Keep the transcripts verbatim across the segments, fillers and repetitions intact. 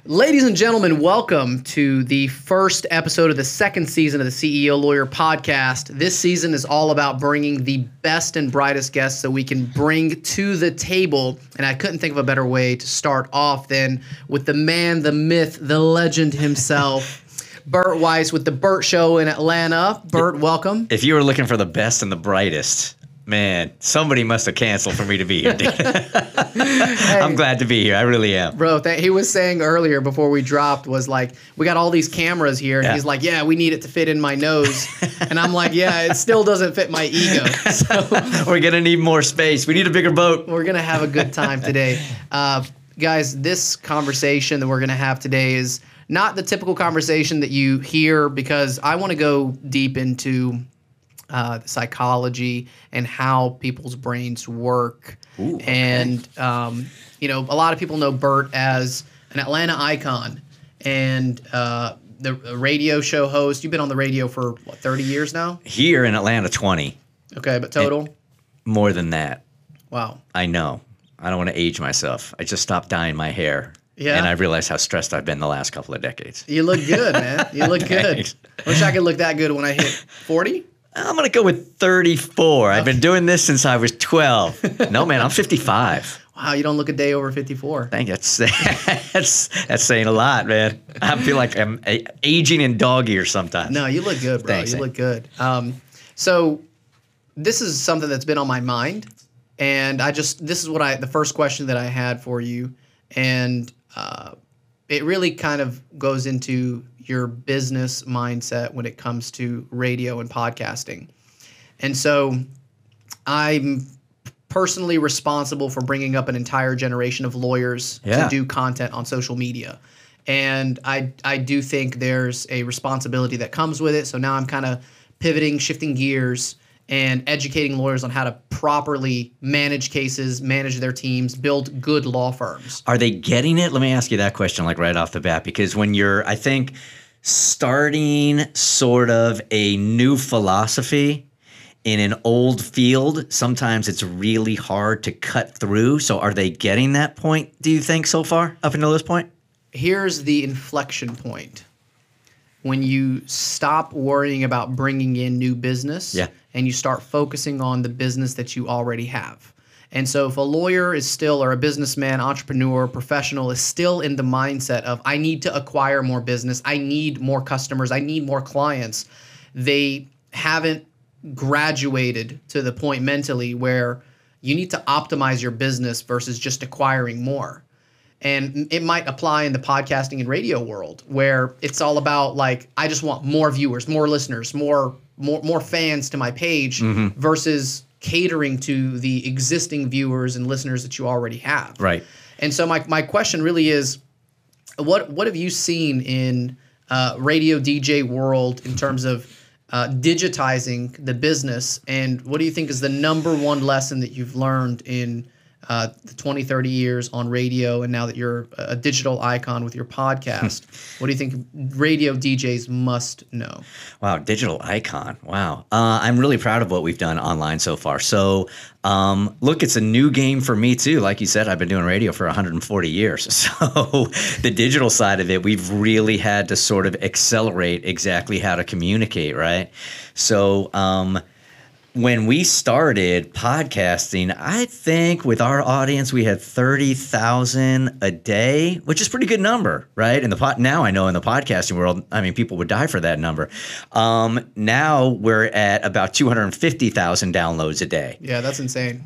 Ladies and gentlemen, welcome to the first episode of the second season of the C E O Lawyer Podcast. This season is all about bringing the best and brightest guests that we can bring to the table. And I couldn't think of a better way to start off than with the man, the myth, the legend himself, Bert Weiss with The Bert Show in Atlanta. Bert, welcome. If you were looking for the best and the brightest, man, somebody must have canceled for me to be here, dude. Hey, I'm glad to be here. I really am. Bro, that he was saying earlier before we dropped was like, we got all these cameras here. And Yeah. he's like, yeah, we need it to fit in my nose. And I'm like, yeah, it still doesn't fit my ego. So We're going to need more space. We need a bigger boat. we're going to have a good time today. Uh, guys, this conversation that we're going to have today is not the typical conversation that you hear, because I want to go deep into uh, the psychology and how people's brains work. Ooh, okay. And, um, you know, a lot of people know Bert as an Atlanta icon and uh, the a radio show host. You've been on the radio for, what, thirty years now? Here in Atlanta, twenty. Okay, but total? More than that. Wow. I know. I don't want to age myself. I just stopped dyeing my hair. Yeah. And I realized how stressed I've been the last couple of decades. You look good, man. You look good. Thanks. Wish I could look that good when I hit forty. I'm going to go with thirty-four. I've been doing this since I was twelve. No, man, I'm fifty-five. Wow, you don't look a day over fifty-four. Thank you. That's, that's, that's saying a lot, man. I feel like I'm a- aging in dog years sometimes. No, you look good, bro. Thanks, you man. look good. Um, so this is something that's been on my mind, and I just this is what I the first question that I had for you, and uh, it really kind of goes into your business mindset when it comes to radio and podcasting. And so I'm personally responsible for bringing up an entire generation of lawyers Yeah. to do content on social media. And I I do think there's a responsibility that comes with it. So now I'm kind of pivoting, shifting gears, and educating lawyers on how to properly manage cases, manage their teams, build good law firms. Are they getting it? Let me ask you that question like right off the bat, because when you're, I think, starting sort of a new philosophy in an old field, sometimes it's really hard to cut through. So are they getting that point, do you think, so far, up until this point? Here's the inflection point. When you stop worrying about bringing in new business, Yeah. and you start focusing on the business that you already have. And so if a lawyer is still, or a businessman, entrepreneur, professional is still in the mindset of, I need to acquire more business, I need more customers, I need more clients, they haven't graduated to the point mentally where you need to optimize your business versus just acquiring more. And it might apply in the podcasting and radio world, where it's all about like, I just want more viewers, more listeners, more more more fans to my page, versus catering to the existing viewers and listeners that you already have. Right. And so my my question really is, what what have you seen in uh, radio D J world in terms of uh, digitizing the business, and what do you think is the number one lesson that you've learned in uh, the twenty, thirty years on radio, and now that you're a digital icon with your podcast? What do you think radio D Js must know? Wow, digital icon. Wow. Uh, I'm really proud of what we've done online so far. So, um, look, it's a new game for me too. Like you said, I've been doing radio for one hundred forty years. So the digital side of it, we've really had to sort of accelerate exactly how to communicate, right? So, um, when we started podcasting, I think with our audience, we had thirty thousand a day, which is a pretty good number, right? In the pod, now I know in the podcasting world, I mean, people would die for that number. Um, now we're at about two hundred fifty thousand downloads a day. Yeah, that's insane.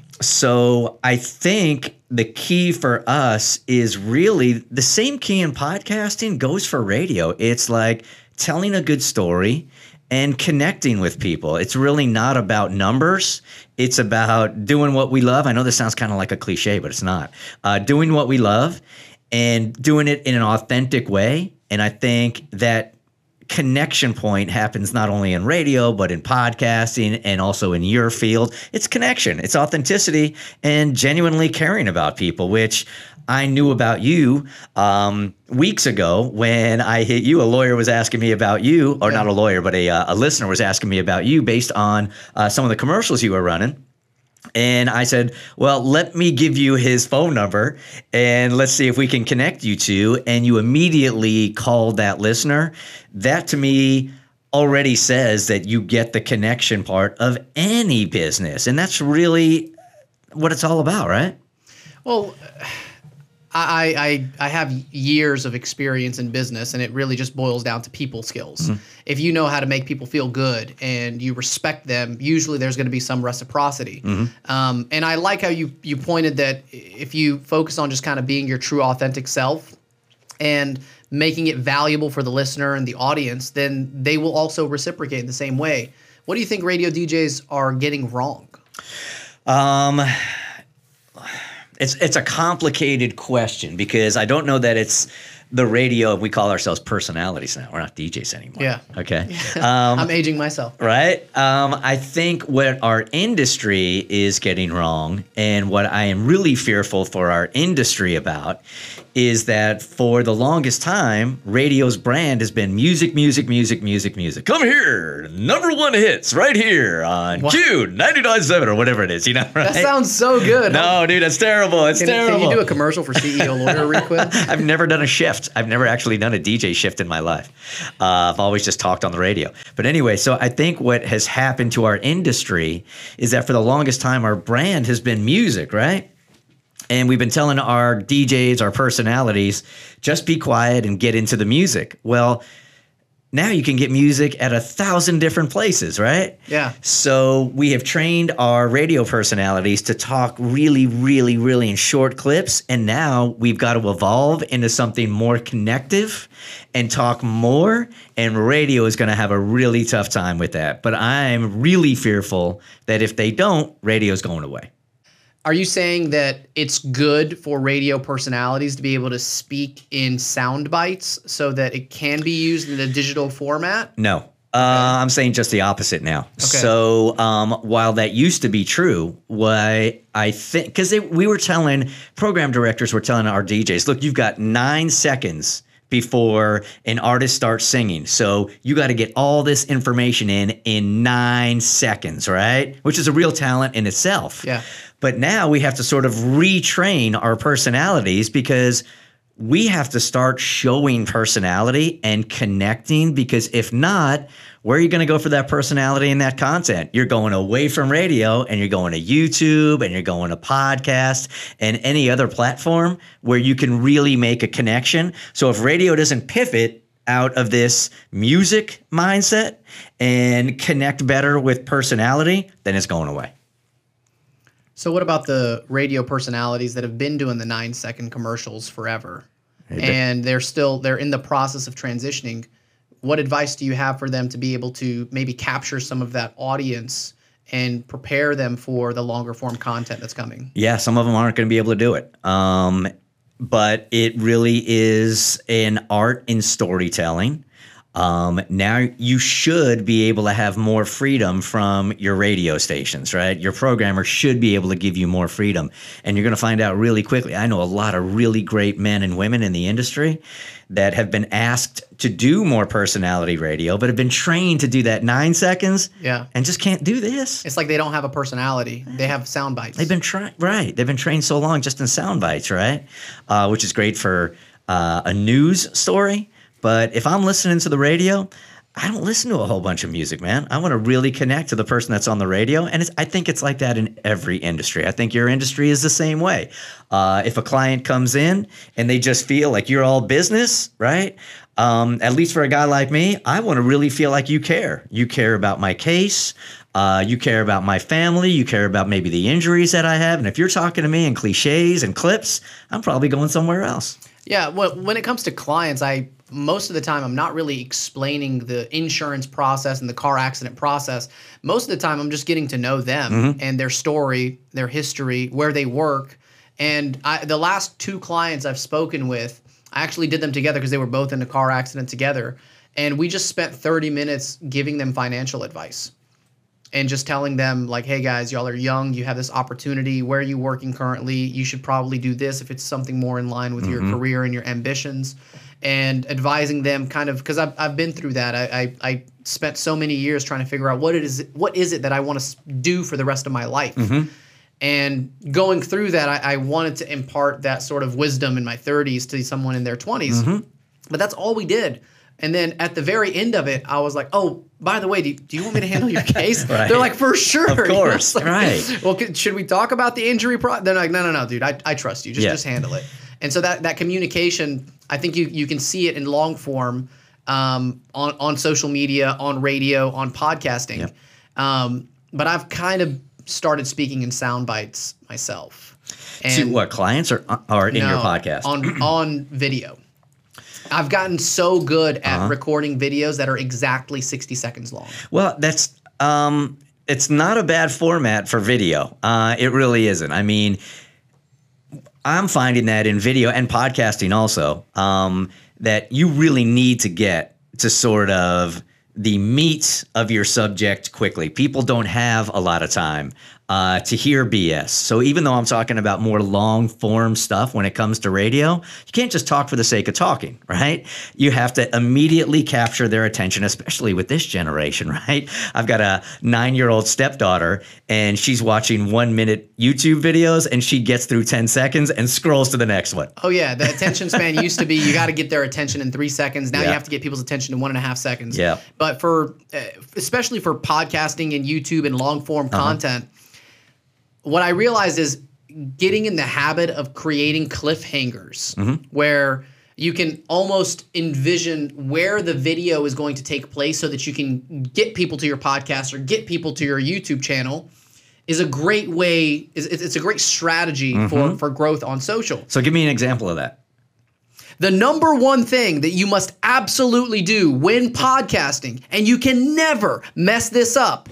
So I think the key for us is really the same key in podcasting goes for radio. It's like telling a good story and connecting with people. It's really not about numbers. It's about doing what we love. I know this sounds kind of like a cliche, but it's not. Uh, doing what we love and doing it in an authentic way. And I think that connection point happens not only in radio, but in podcasting and also in your field. It's connection. It's authenticity and genuinely caring about people, which I knew about you um, weeks ago when I hit you. A lawyer was asking me about you, or Yeah. not a lawyer, but a, uh, a listener was asking me about you based on uh, some of the commercials you were running. And I said, well, let me give you his phone number and let's see if we can connect you two. And you immediately called that listener. That to me already says that you get the connection part of any business. And that's really what it's all about, right? Well, I, I I have years of experience in business, and it really just boils down to people skills. Mm-hmm. If you know how to make people feel good and you respect them, usually there's going to be some reciprocity. Mm-hmm. Um, and I like how you you pointed that if you focus on just kind of being your true, authentic self and making it valuable for the listener and the audience, then they will also reciprocate in the same way. What do you think radio D Js are getting wrong? Um. It's it's a complicated question because I don't know that it's the radio. We call ourselves personalities now. We're not D Js anymore. Yeah. Okay. Um, I'm aging myself. Right. Um, I think what our industry is getting wrong, and what I am really fearful for our industry about, is that for the longest time, radio's brand has been music, music, music, music, music. Come here, number one hits right here on what? Q ninety-nine point seven or whatever it is. You know, right? That sounds so good. No, dude, that's terrible. It's can, terrible. Can you do a commercial for C E O Lawyer real quick? I've never done a shift. I've never actually done a D J shift in my life. Uh, I've always just talked on the radio. But anyway, so I think what has happened to our industry is that for the longest time, our brand has been music, right? And we've been telling our D Js, our personalities, just be quiet and get into the music. Well, now you can get music at a thousand different places, right? Yeah. So we have trained our radio personalities to talk really, really, really in short clips. And now we've got to evolve into something more connective and talk more. And radio is going to have a really tough time with that. But I'm really fearful that if they don't, radio is going away. Are you saying that it's good for radio personalities to be able to speak in sound bites so that it can be used in a digital format? No. Uh, okay. I'm saying just the opposite now. Okay. So um, while that used to be true, what I think, because we were telling, program directors were telling our D Js, look, you've got nine seconds before an artist starts singing. So you got to get all this information in in nine seconds, right? Which is a real talent in itself. Yeah. But now we have to sort of retrain our personalities because we have to start showing personality and connecting, because if not, where are you going to go for that personality and that content? You're going away from radio and you're going to YouTube and you're going to podcast and any other platform where you can really make a connection. So if radio doesn't pivot out of this music mindset and connect better with personality, then it's going away. So what about the radio personalities that have been doing the nine second commercials forever and they're still, they're in the process of transitioning? What advice do you have for them to be able to maybe capture some of that audience and prepare them for the longer form content that's coming? Yeah, some of them aren't going to be able to do it. Um, but it really is an art in storytelling. Um, now you should be able to have more freedom from your radio stations, right? Your programmer should be able to give you more freedom. And you're going to find out really quickly. I know a lot of really great men and women in the industry that have been asked to do more personality radio, but have been trained to do that nine seconds. Yeah. And just can't do this. It's like they don't have a personality. They have sound bites. They've been trained, right. They've been trained so long just in sound bites, right? Uh, which is great for uh, a news story. But if I'm listening to the radio, I don't listen to a whole bunch of music, man. I want to really connect to the person that's on the radio. And it's, I think it's like that in every industry. I think your industry is the same way. Uh, if a client comes in and they just feel like you're all business, right? Um, at least for a guy like me, I want to really feel like you care. You care about my case. Uh, you care about my family. You care about maybe the injuries that I have. And if you're talking to me in cliches and clips, I'm probably going somewhere else. Yeah, well, when it comes to clients, I most of the time I'm not really explaining the insurance process and the car accident process. Most of the time I'm just getting to know them mm-hmm. and their story, their history, where they work. And I, the last two clients I've spoken with, I actually did them together because they were both in a car accident together. And we just spent thirty minutes giving them financial advice and just telling them like, hey guys, y'all are young. You have this opportunity. Where are you working currently? You should probably do this if it's something more in line with mm-hmm. your career and your ambitions. And advising them kind of, because I've, I've been through that. I, I, I spent so many years trying to figure out what it is, what is it that I want to do for the rest of my life. Mm-hmm. And going through that, I, I wanted to impart that sort of wisdom in my thirties to someone in their twenties. Mm-hmm. But that's all we did. And then at the very end of it, I was like, oh, by the way, do, do you want me to handle your case? Right. They're like, for sure. Of course. You know? Like, right. Well, could, should we talk about the injury? Pro-? They're like, no, no, no, dude. I, I trust you. Just, yeah. just handle it. And so that, that communication, I think you, you can see it in long form um, on, on social media, on radio, on podcasting. Yep. Um, but I've kind of started speaking in sound bites myself. And to what, clients or, or in no, your podcast? On, on video. I've gotten so good at uh-huh. recording videos that are exactly sixty seconds long. Well, that's um, it's not a bad format for video. Uh, it really isn't. I mean, I'm finding that in video and podcasting also, um, that you really need to get to sort of the meat of your subject quickly. People don't have a lot of time uh, to hear B S. So even though I'm talking about more long form stuff when it comes to radio, you can't just talk for the sake of talking, right? You have to immediately capture their attention, especially with this generation, right? I've got a nine-year-old stepdaughter, and she's watching one-minute YouTube videos, and she gets through ten seconds and scrolls to the next one. Oh, yeah. The attention span used to be you got to get their attention in three seconds. Now yeah. you have to get people's attention in one and a half seconds. Yeah. But for, uh, especially for podcasting and YouTube and long-form uh-huh. content, what I realized is getting in the habit of creating cliffhangers mm-hmm. where you can almost envision where the video is going to take place so that you can get people to your podcast or get people to your YouTube channel is a great way. Is it's a great strategy mm-hmm. for, for growth on social. So give me an example of that. The number one thing that you must absolutely do when podcasting, and you can never mess this up,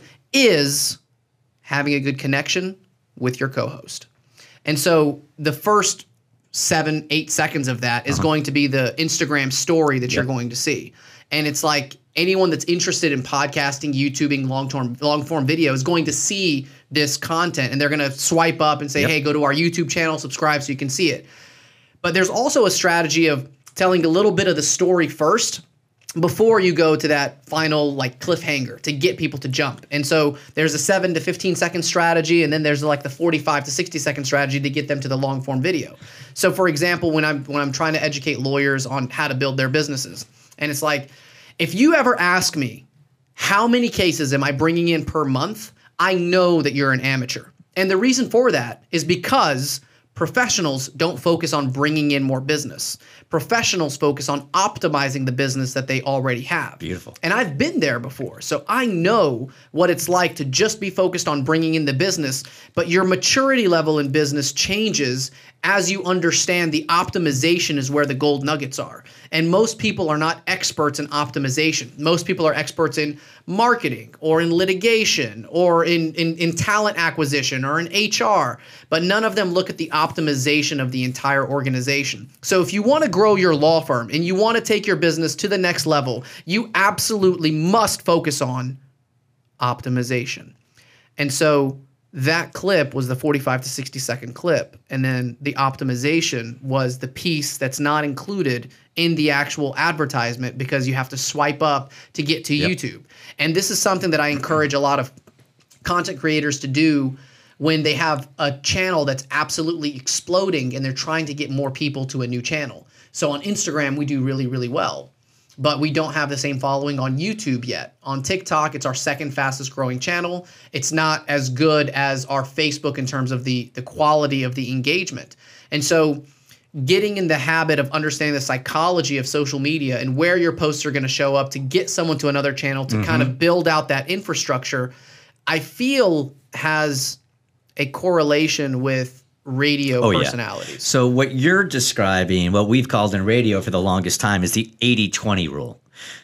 is having a good connection with your co-host. And so the first seven, eight seconds of that is uh-huh. going to be the Instagram story that yep. you're going to see. And it's like anyone that's interested in podcasting, YouTubing, long-term, long-form video is going to see this content, and they're going to swipe up and say, yep. hey, go to our YouTube channel, subscribe so you can see it. But there's also a strategy of telling a little bit of the story first before you go to that final like cliffhanger to get people to jump. And so there's a seven to fifteen second strategy, and then there's like the forty-five to sixty second strategy to get them to the long form video. So for example, when I'm when I'm trying to educate lawyers on how to build their businesses, and it's like, if you ever ask me, how many cases am I bringing in per month? I know that you're an amateur. And the reason for that is because professionals don't focus on bringing in more business. Professionals focus on optimizing the business that they already have. Beautiful. And I've been there before, so I know what it's like to just be focused on bringing in the business, but your maturity level in business changes as you understand the optimization is where the gold nuggets are. And most people are not experts in optimization. Most people are experts in marketing or in litigation or in, in, in talent acquisition or in H R, but none of them look at the optimization of the entire organization. So if you want to grow your law firm and you want to take your business to the next level, you absolutely must focus on optimization. And so that clip was the forty-five to sixty second clip. And then the optimization was the piece that's not included in the actual advertisement because you have to swipe up to get to yep. YouTube. And this is something that I encourage a lot of content creators to do when they have a channel that's absolutely exploding and they're trying to get more people to a new channel. So on Instagram, we do really, really well. But we don't have the same following on YouTube yet. On TikTok, it's our second fastest growing channel. It's not as good as our Facebook in terms of the, the quality of the engagement. And so getting in the habit of understanding the psychology of social media and where your posts are going to show up to get someone to another channel to mm-hmm. kind of build out that infrastructure, I feel has a correlation with radio oh, personalities. Yeah. So what you're describing, what we've called in radio for the longest time, is the eighty twenty rule.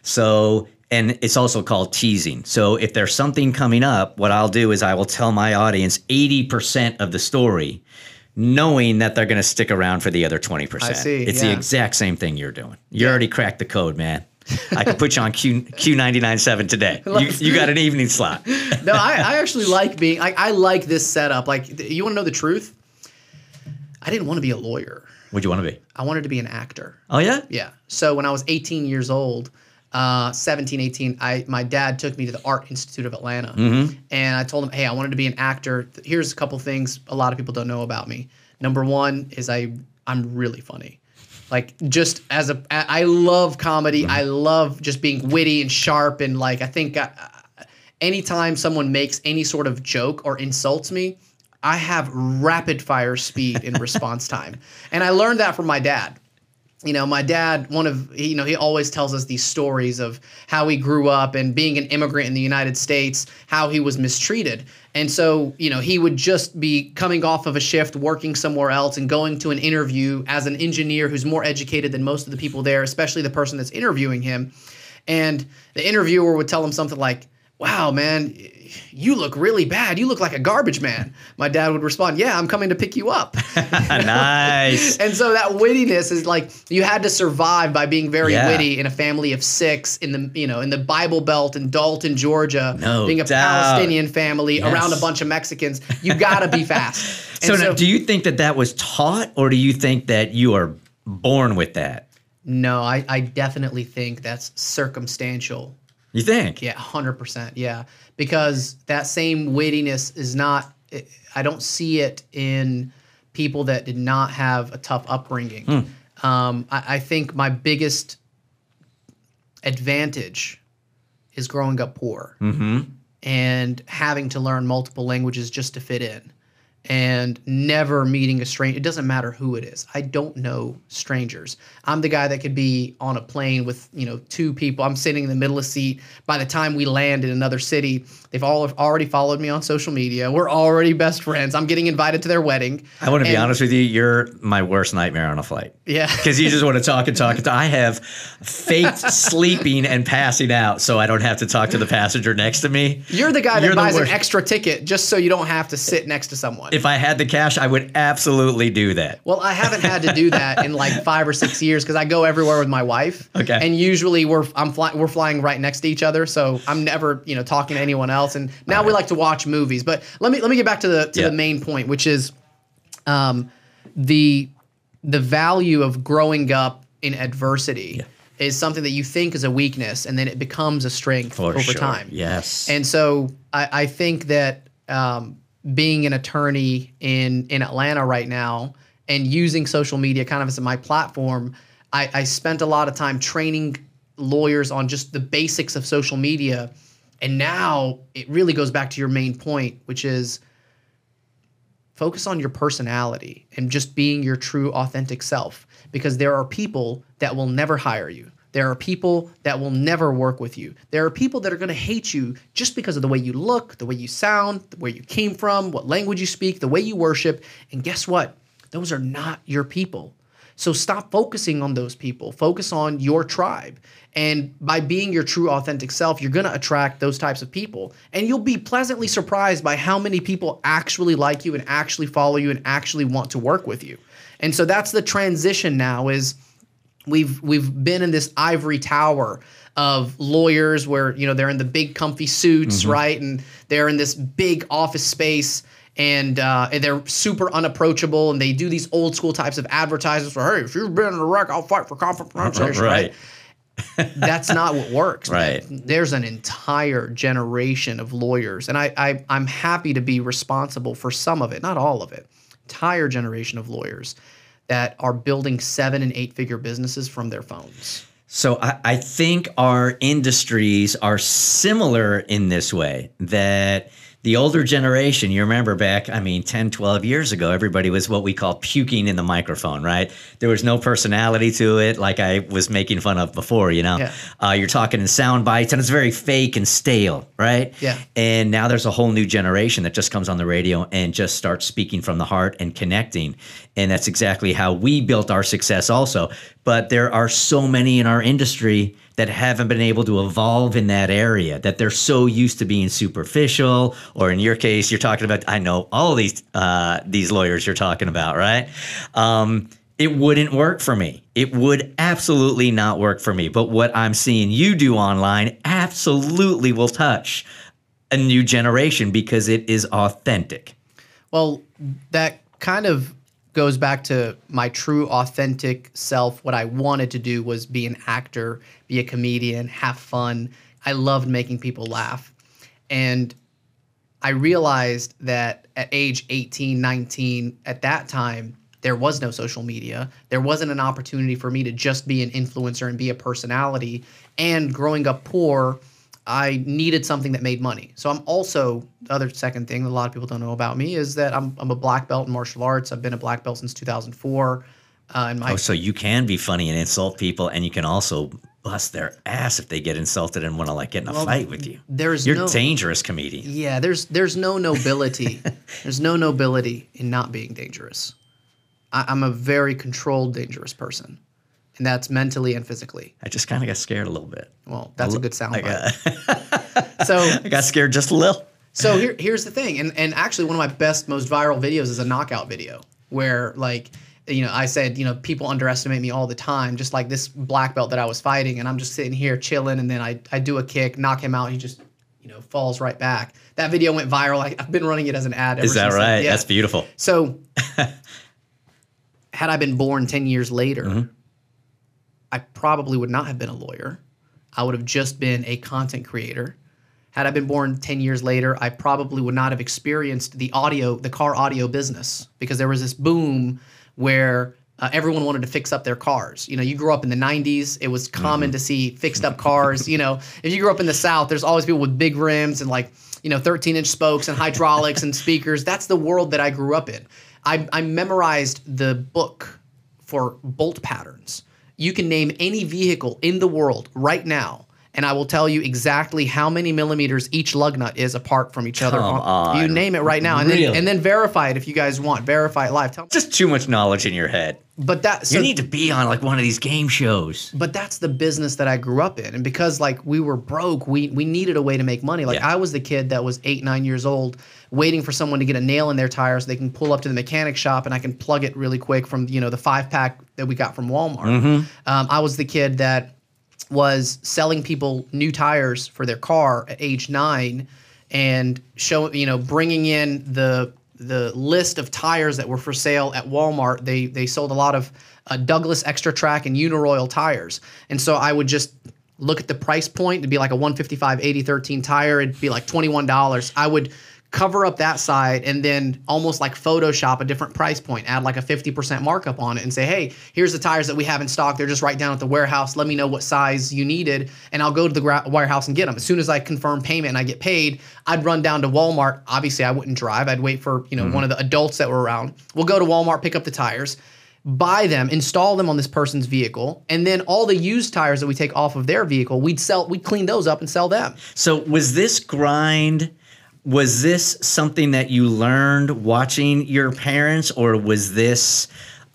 So, and it's also called teasing. So if there's something coming up, what I'll do is I will tell my audience eighty percent of the story, knowing that they're going to stick around for the other twenty percent. I see. It's yeah. the exact same thing you're doing. You yeah. already cracked the code, man. I could put you on Q Q ninety-nine point seven today. You, you got an evening slot. No, I, I actually like being, I, I like this setup. Like, you want to know the truth? I didn't want to be a lawyer. What'd you want to be? I wanted to be an actor. Oh, yeah? Yeah. So when I was eighteen years old, uh, seventeen, eighteen, I my dad took me to the Art Institute of Atlanta, Mm-hmm. and I told him, hey, I wanted to be an actor. Here's a couple things a lot of people don't know about me. Number one is I I'm really funny. Like just as a, I love comedy. I love just being witty and sharp, and like I think I, anytime someone makes any sort of joke or insults me, I have rapid fire speed in response time, and I learned that from my dad. You know, my dad, one of, you know, he always tells us these stories of how he grew up and being an immigrant in the United States, how he was mistreated. And so, you know, he would just be coming off of a shift, working somewhere else and going to an interview as an engineer who's more educated than most of the people there, especially the person that's interviewing him. And the interviewer would tell him something like, wow, man, you look really bad. You look like a garbage man. My dad would respond, yeah, I'm coming to pick you up. Nice. And so that wittiness is like you had to survive by being very Yeah. witty in a family of six in the you know in the Bible Belt in Dalton, Georgia, No being a doubt. Palestinian family Yes. around a bunch of Mexicans. You got to be fast. So, And now, do you think that that was taught, or do you think that you are born with that? no, I, I definitely think that's circumstantial. You think? Yeah, one hundred percent. Yeah. Because that same wittiness is not, I don't see it in people that did not have a tough upbringing. Hmm. Um, I, I think my biggest advantage is growing up poor Mm-hmm. and having to learn multiple languages just to fit in and never meeting a stranger. It doesn't matter who it is. I don't know strangers. I'm the guy that could be on a plane with, you know, two people. I'm sitting in the middle of the seat. By the time we land in another city, they've all already followed me on social media. We're already best friends. I'm getting invited to their wedding. I want to be And- honest with you. You're my worst nightmare on a flight. Yeah. Because you just want to talk and talk and talk. I have faked sleeping and passing out so I don't have to talk to the passenger next to me. You're the guy that You're the buys an worst. extra ticket just so you don't have to sit next to someone. If I had the cash, I would absolutely do that. Well, I haven't had to do that in like five or six years because I go everywhere with my wife. Okay. And usually we're I'm fly, we're flying right next to each other, so I'm never you know talking to anyone else. And now we like to watch movies. But let me let me get back to the to Yeah. the main point, which is, um, the the value of growing up in adversity Yeah. is something that you think is a weakness, and then it becomes a strength For over sure. time. Yes. And so I, I think that um, being an attorney in in Atlanta right now and using social media kind of as my platform, I, I spent a lot of time training lawyers on just the basics of social media. And now it really goes back to your main point, which is focus on your personality and just being your true, authentic self. Because there are people that will never hire you. There are people that will never work with you. There are people that are going to hate you just because of the way you look, the way you sound, where you came from, what language you speak, the way you worship. And guess what? Those are not your people. So stop focusing on those people. Focus on your tribe. And by being your true, authentic self, you're going to attract those types of people. And you'll be pleasantly surprised by how many people actually like you and actually follow you and actually want to work with you. And so that's the transition now is we've we've been in this ivory tower of lawyers where, you know, they're in the big comfy suits, Mm-hmm. right? And they're in this big office space. And, uh, and they're super unapproachable, and they do these old school types of advertisements where, hey, if you've been in a wreck, I'll fight for compensation, right? Right. That's not what works. Right. Man. There's an entire generation of lawyers, and I, I, I'm happy to be responsible for some of it, not all of it. Entire generation of lawyers that are building seven and eight figure businesses from their phones. So I, I think our industries are similar in this way, that the older generation, you remember back, I mean, ten, twelve years ago, everybody was what we call puking in the microphone, right? There was no personality to it, like I was making fun of before, you know? Yeah. Uh, you're talking in sound bites, and it's very fake and stale, right? Yeah. And now there's a whole new generation that just comes on the radio and just starts speaking from the heart and connecting. And that's exactly how we built our success also. But there are so many in our industry that haven't been able to evolve in that area, that they're so used to being superficial, or in your case, you're talking about, I know all these uh, these lawyers you're talking about, right? Um, it wouldn't work for me. It would absolutely not work for me. But what I'm seeing you do online absolutely will touch a new generation because it is authentic. Well, that kind of goes back to my true authentic self. What I wanted to do was be an actor, be a comedian, have fun. I loved making people laugh. And I realized that at age eighteen, nineteen, at that time, there was no social media. There wasn't an opportunity for me to just be an influencer and be a personality. And growing up poor, I needed something that made money. So I'm also, the other second thing that a lot of people don't know about me is that I'm, I'm a black belt in martial arts. I've been a black belt since two thousand four. Uh, and my, Oh, so you can be funny and insult people, and you can also bust their ass if they get insulted and want to like get in a Well, fight with you. there's You're no- a dangerous comedian. yeah, there's there's no nobility. There's no nobility in not being dangerous. I, I'm a very controlled, dangerous person. And that's mentally and physically. I just kind of got scared a little bit. Well, that's a good sound I bite. got, So I got scared just a little. So here, here's the thing, and and actually one of my best, most viral videos is a knockout video where, like, you know, I said, you know, people underestimate me all the time, just like this black belt that I was fighting, and I'm just sitting here chilling, and then I I do a kick, knock him out, he just, you know, falls right back. That video went viral. I, I've been running it as an ad. Ever Is that since then. right? Yeah. That's beautiful. So, had I been born ten years later, Mm-hmm. I probably would not have been a lawyer. I would have just been a content creator. Had I been born ten years later, I probably would not have experienced the audio, the car audio business, because there was this boom where uh, everyone wanted to fix up their cars. You know, you grew up in the nineties, it was common Mm-hmm. to see fixed up cars. You know, if you grew up in the South, there's always people with big rims and like, you know, thirteen inch spokes and hydraulics and speakers. That's the world that I grew up in. I, I memorized the book for bolt patterns. You can name any vehicle in the world right now, and I will tell you exactly how many millimeters each lug nut is apart from each other. Come on. You name it right now, and Really? then and then verify it if you guys want. Verify it live. Tell Just too much knowledge in your head. but that so, You need to be on like one of these game shows. but that's the business that I grew up in, and because like we were broke, we we needed a way to make money. Like Yeah. I was the kid that was eight, nine years old, waiting for someone to get a nail in their tire so they can pull up to the mechanic shop and I can plug it really quick from you know the five pack that we got from Walmart. Mm-hmm. Um, I was the kid that was selling people new tires for their car at age nine, and show you know bringing in the the list of tires that were for sale at Walmart. They they sold a lot of uh, Douglas Extra Track and Uniroyal tires, and so I would just look at the price point. It'd be like a one fifty-five eighty thirteen tire. It'd be like twenty-one dollars. I would cover up that side and then almost like Photoshop a different price point, add like a fifty percent markup on it and say, hey, here's the tires that we have in stock. They're just right down at the warehouse. Let me know what size you needed, and I'll go to the gra- warehouse and get them. As soon as I confirm payment and I get paid, I'd run down to Walmart. Obviously, I wouldn't drive. I'd wait for you know one of the adults that were around. We'll go to Walmart, pick up the tires, buy them, install them on this person's vehicle, and then all the used tires that we take off of their vehicle, we'd sell, we'd clean those up and sell them. So was this grind, was this something that you learned watching your parents, or was this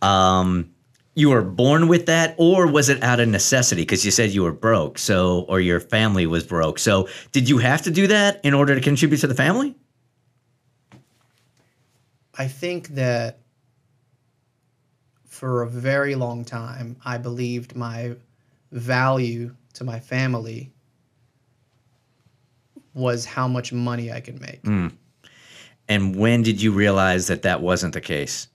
um, you were born with that, or was it out of necessity? Because you said you were broke, so or your family was broke. So did you have to do that in order to contribute to the family? I think that for a very long time, I believed my value to my family was how much money I could make. And when did you realize that that wasn't the case?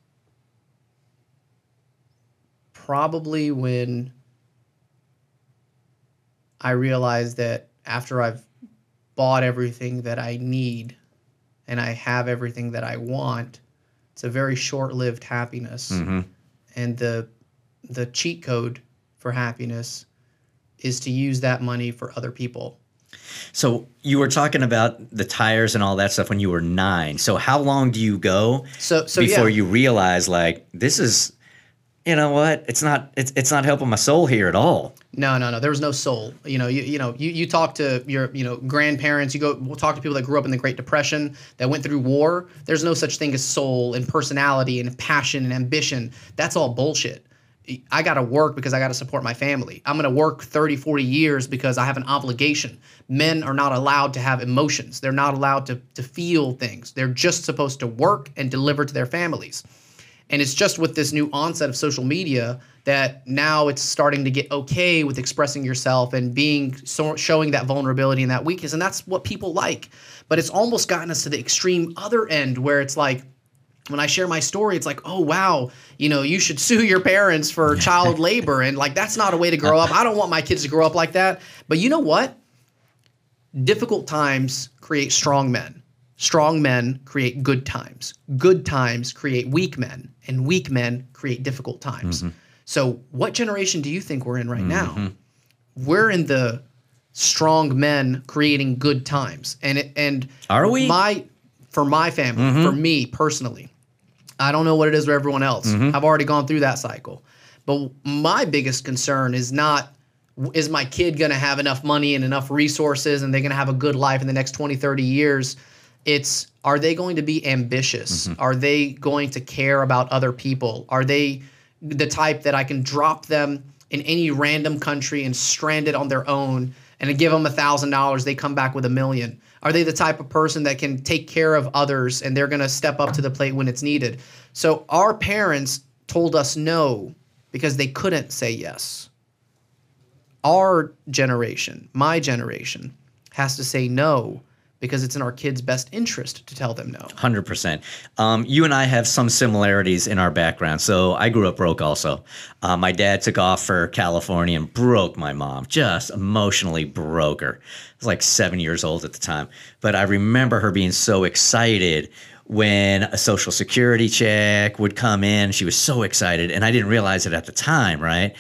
Probably when I realized that after I've bought everything that I need and I have everything that I want, it's a very short-lived happiness. Mm-hmm. And the the cheat code for happiness is to use that money for other people. So you were talking about the tires and all that stuff when you were nine. So how long do you go So so before yeah. you realize like this is, you know what? It's not it's it's not helping my soul here at all. No, no, no. There was no soul. You know, you you know, you, you talk to your you know grandparents. You go we'll talk to people that grew up in the Great Depression that went through war. There's no such thing as soul and personality and passion and ambition. That's all bullshit. I got to work because I got to support my family. I'm going to work thirty, forty years because I have an obligation. Men are not allowed to have emotions. They're not allowed to to feel things. They're just supposed to work and deliver to their families. And it's just with this new onset of social media that now it's starting to get okay with expressing yourself and being so, showing that vulnerability and that weakness. And that's what people like. But it's almost gotten us to the extreme other end where it's like, when I share my story, it's like, oh, wow, you know, you should sue your parents for child labor. And like, that's not a way to grow up. I don't want my kids to grow up like that. But you know what? Difficult times create strong men. Strong men create good times. Good times create weak men. And weak men create difficult times. Mm-hmm. So what generation do you think we're in right mm-hmm. now? We're in the strong men creating good times. And it, and are we? My for my family, mm-hmm. for me personally, I don't know what it is for everyone else. Mm-hmm. I've already gone through that cycle. But my biggest concern is not, is my kid going to have enough money and enough resources and they're going to have a good life in the next twenty, thirty years? It's, are they going to be ambitious? Mm-hmm. Are they going to care about other people? Are they the type that I can drop them in any random country and strand it on their own and give them a thousand dollars, they come back with a million? Are they the type of person that can take care of others and they're going to step up to the plate when it's needed? So our parents told us no because they couldn't say yes. Our generation, my generation, has to say no because it's in our kids' best interest to tell them no. one hundred percent. Um, you and I have some similarities in our background. So I grew up broke also. Uh, my dad took off for California and broke my mom, just emotionally broke her. I was like seven years old at the time. But I remember her being so excited when a Social Security check would come in. She was so excited, and I didn't realize it at the time, right?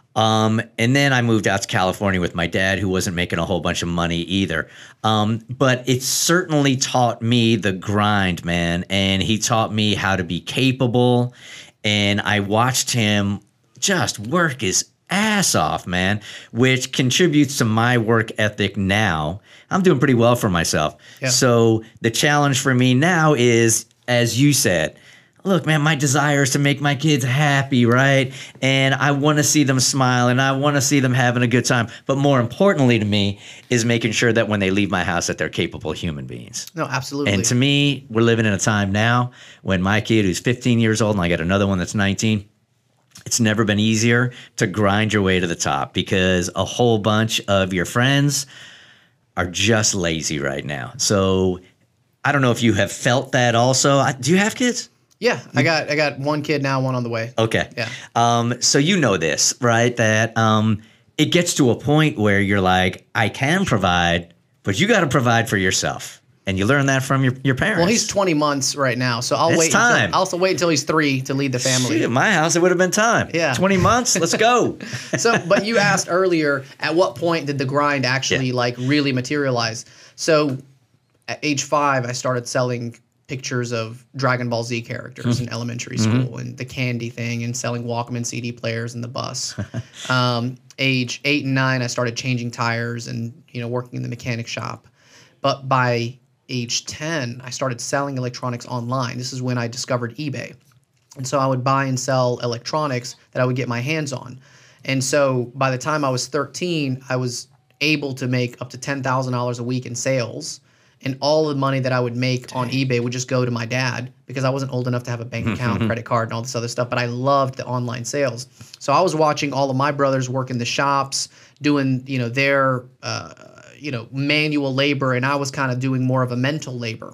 Um, and then I moved out to California with my dad, who wasn't making a whole bunch of money either. Um, but it certainly taught me the grind, man. And he taught me how to be capable. And I watched him just work his ass off, man, which contributes to my work ethic now. I'm doing pretty well for myself. Yeah. So the challenge for me now is, as you said, look, man, my desire is to make my kids happy, right? And I want to see them smile and I want to see them having a good time. But more importantly to me is making sure that when they leave my house that they're capable human beings. No, absolutely. And to me, we're living in a time now when my kid who's fifteen years old and I got another one that's nineteen, it's never been easier to grind your way to the top because a whole bunch of your friends are just lazy right now. So I don't know if you have felt that also. Do you have kids? Yeah, I got I got one kid now, one on the way. Okay. Yeah. Um, so you know this, right? That um, it gets to a point where you're like, I can provide, but you got to provide for yourself, and you learn that from your, your parents. Well, he's twenty months right now, so I'll it's wait. Time. Until, I'll also wait until he's three to lead the family. Shoot, at my house, it would have been time. Yeah. twenty months. Let's go. So, but you asked earlier, at what point did the grind actually yeah. like really materialize? So, at age five, I started selling pictures of Dragon Ball Z characters mm-hmm. in elementary school mm-hmm. and the candy thing and selling Walkman C D players in the bus. um, age eight and nine, I started changing tires and, you know, working in the mechanic shop. But by age ten, I started selling electronics online. This is when I discovered eBay. And so I would buy and sell electronics that I would get my hands on. And so by the time I was thirteen, I was able to make up to ten thousand dollars a week in sales. And all the money that I would make Dang. on eBay would just go to my dad because I wasn't old enough to have a bank account, credit card, and all this other stuff. But I loved the online sales. So I was watching all of my brothers work in the shops, doing, you know, their, uh, you know, manual labor, and I was kind of doing more of a mental labor.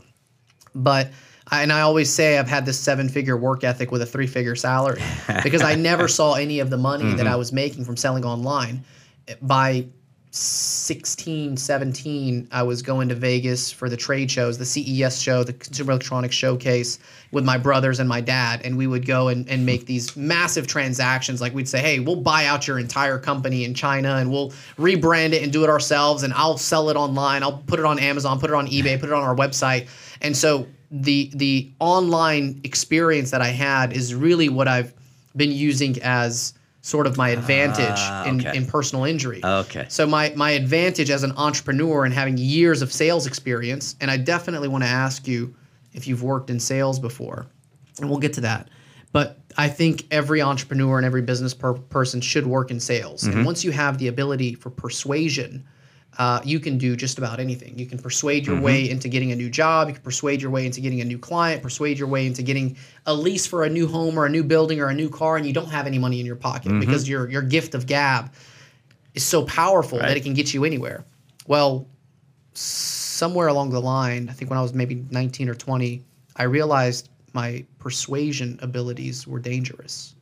But I, and I always say I've had this seven-figure work ethic with a three-figure salary because I never saw any of the money mm-hmm. that I was making from selling online. By sixteen, seventeen, I was going to Vegas for the trade shows, the C E S show, the Consumer Electronics Showcase with my brothers and my dad. And we would go and, and make these massive transactions. Like we'd say, hey, we'll buy out your entire company in China and we'll rebrand it and do it ourselves. And I'll sell it online. I'll put it on Amazon, put it on eBay, put it on our website. And so the the online experience that I had is really what I've been using as sort of my advantage uh, okay. in, in personal injury. Okay. So my, my advantage as an entrepreneur and having years of sales experience, and I definitely want to ask you if you've worked in sales before, and we'll get to that. But I think every entrepreneur and every business per person should work in sales. Mm-hmm. And once you have the ability for persuasion, uh, you can do just about anything. You can persuade your mm-hmm. way into getting a new job. You can persuade your way into getting a new client, persuade your way into getting a lease for a new home or a new building or a new car, and you don't have any money in your pocket mm-hmm. because your your gift of gab is so powerful right. that it can get you anywhere. Well, somewhere along the line, I think when I was maybe nineteen or twenty, I realized my persuasion abilities were dangerous.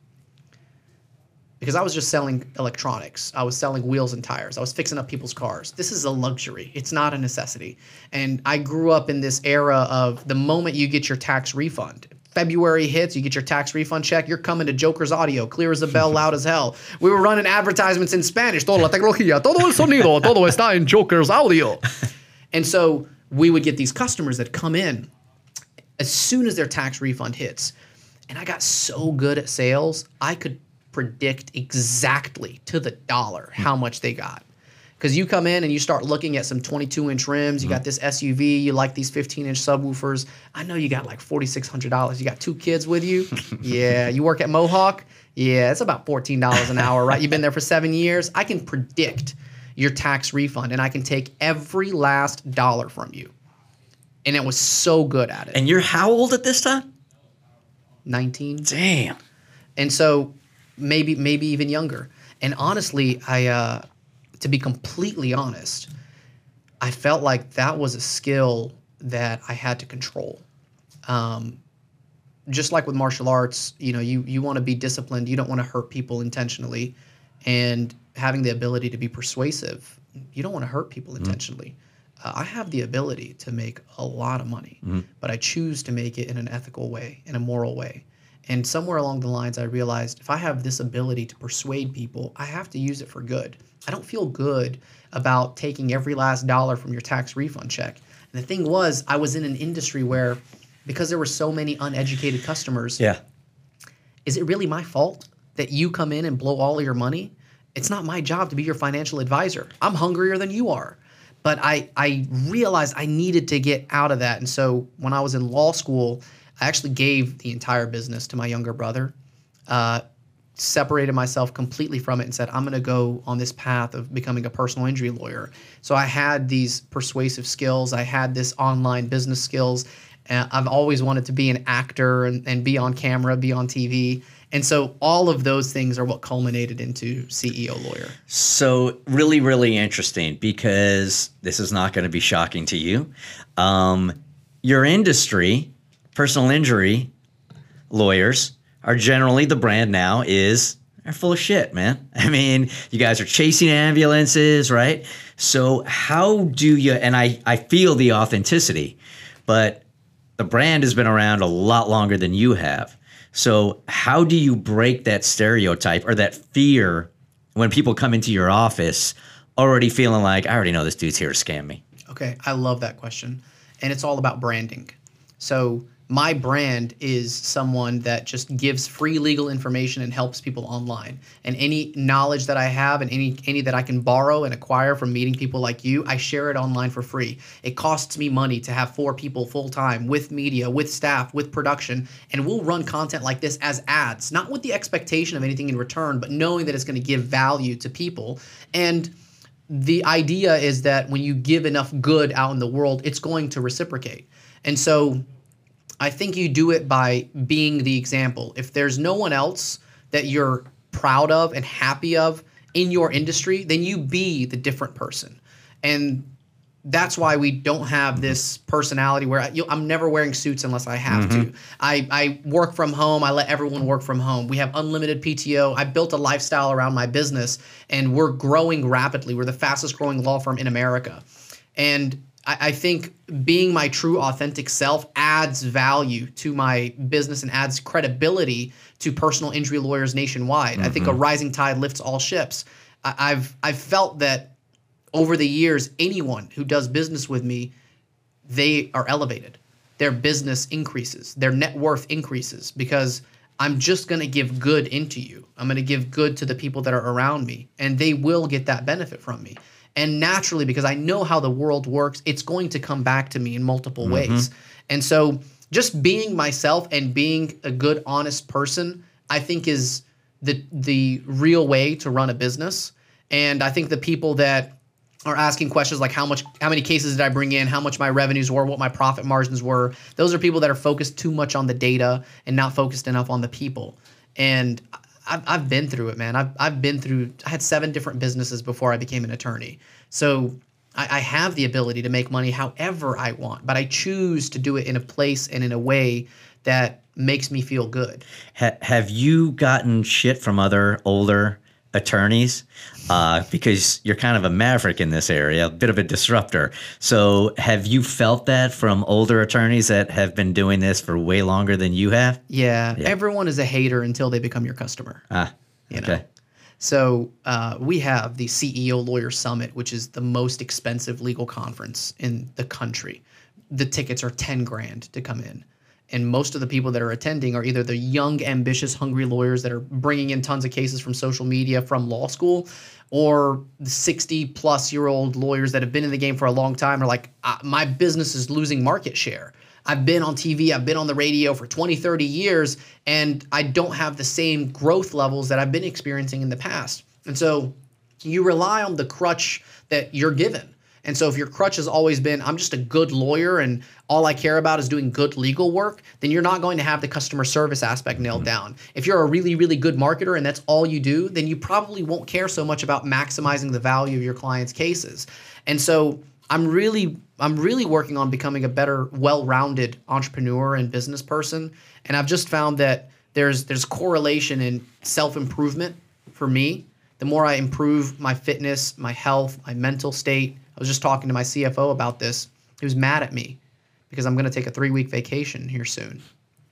Because I was just selling electronics. I was selling wheels and tires. I was fixing up people's cars. This is a luxury. It's not a necessity. And I grew up in this era of the moment you get your tax refund, February hits, you get your tax refund check, you're coming to Joker's Audio, clear as a bell, loud as hell. We were running advertisements in Spanish. Toda la tecnología, todo el sonido, todo está en Joker's Audio. And so we would get these customers that come in as soon as their tax refund hits. And I got so good at sales, I could predict exactly to the dollar how much they got. Because you come in and you start looking at some twenty-two inch rims, you got this S U V, you like these fifteen inch subwoofers. I know you got like forty-six hundred dollars. You got two kids with you? Yeah. You work at Mohawk? Yeah, it's about fourteen dollars an hour, right? You've been there for seven years. I can predict your tax refund, and I can take every last dollar from you. And it was so good at it. And you're how old at this time? nineteen. Damn. And so maybe maybe even younger. And honestly, I uh, to be completely honest, I felt like that was a skill that I had to control. Um, just like with martial arts, you know, you you want to be disciplined. You don't want to hurt people intentionally. And having the ability to be persuasive, you don't want to hurt people intentionally. Mm-hmm. Uh, I have the ability to make a lot of money, mm-hmm. but I choose to make it in an ethical way, in a moral way. And somewhere along the lines, I realized if I have this ability to persuade people, I have to use it for good. I don't feel good about taking every last dollar from your tax refund check. And the thing was, I was in an industry where, because there were so many uneducated customers, yeah. is it really my fault that you come in and blow all of your money? It's not my job to be your financial advisor. I'm hungrier than you are. But I, I realized I needed to get out of that. And so when I was in law school, I actually gave the entire business to my younger brother, uh, separated myself completely from it and said, I'm going to go on this path of becoming a personal injury lawyer. So I had these persuasive skills. I had this online business skills. Uh, I've always wanted to be an actor and, and be on camera, be on T V. And so all of those things are what culminated into C E O Lawyer. So really, really interesting, because this is not going to be shocking to you. Um, your industry, personal injury lawyers, are generally, the brand now is, they're full of shit, man. I mean, you guys are chasing ambulances, right? So how do you, and I, I feel the authenticity, but the brand has been around a lot longer than you have. So how do you break that stereotype or that fear when people come into your office already feeling like, I already know this dude's here to scam me? Okay, I love that question. And it's all about branding. So my brand is someone that just gives free legal information and helps people online. And any knowledge that I have and any any that I can borrow and acquire from meeting people like you, I share it online for free. It costs me money to have four people full-time with media, with staff, with production, and we'll run content like this as ads, not with the expectation of anything in return, but knowing that it's going to give value to people. And the idea is that when you give enough good out in the world, it's going to reciprocate. And so I think you do it by being the example. If there's no one else that you're proud of and happy of in your industry, then you be the different person. And that's why we don't have this personality where I, you know, I'm never wearing suits unless I have mm-hmm. to. I, I work from home. I let everyone work from home. We have unlimited P T O. I built a lifestyle around my business, and we're growing rapidly. We're the fastest growing law firm in America. And I think being my true authentic self adds value to my business and adds credibility to personal injury lawyers nationwide. Mm-hmm. I think a rising tide lifts all ships. I, I've I've felt that over the years, anyone who does business with me, they are elevated. Their business increases. Their net worth increases because I'm just going to give good into you. I'm going to give good to the people that are around me, and they will get that benefit from me. And naturally, because I know how the world works, it's going to come back to me in multiple mm-hmm. ways. And so just being myself and being a good, honest person, I think is the the real way to run a business. And I think the people that are asking questions like how much, how many cases did I bring in, how much my revenues were, what my profit margins were, those are people that are focused too much on the data and not focused enough on the people. And I've, I've been through it, man. I've, I've been through, I had seven different businesses before I became an attorney. So I, I have the ability to make money however I want, but I choose to do it in a place and in a way that makes me feel good. Ha- have you gotten shit from other older attorneys? Uh, because you're kind of a maverick in this area, a bit of a disruptor. So have you felt that from older attorneys that have been doing this for way longer than you have? Yeah, Yeah. everyone is a hater until they become your customer. Ah, You okay. know? So uh, we have the C E O Lawyer Summit, which is the most expensive legal conference in the country. The tickets are ten grand to come in. And most of the people that are attending are either the young, ambitious, hungry lawyers that are bringing in tons of cases from social media from law school, or the sixty plus year old lawyers that have been in the game for a long time are like, uh, my business is losing market share. I've been on T V, I've been on the radio for twenty, thirty years, and I don't have the same growth levels that I've been experiencing in the past. And so you rely on the crutch that you're given. And so if your crutch has always been, I'm just a good lawyer and all I care about is doing good legal work, then you're not going to have the customer service aspect nailed down. If you're a really, really good marketer and that's all you do, then you probably won't care so much about maximizing the value of your clients' cases. And so I'm really, I'm really working on becoming a better, well-rounded entrepreneur and business person. And I've just found that there's there's correlation in self-improvement for me. The more I improve my fitness, my health, my mental state. I was just talking to my C F O about this. He was mad at me because I'm going to take a three-week vacation here soon.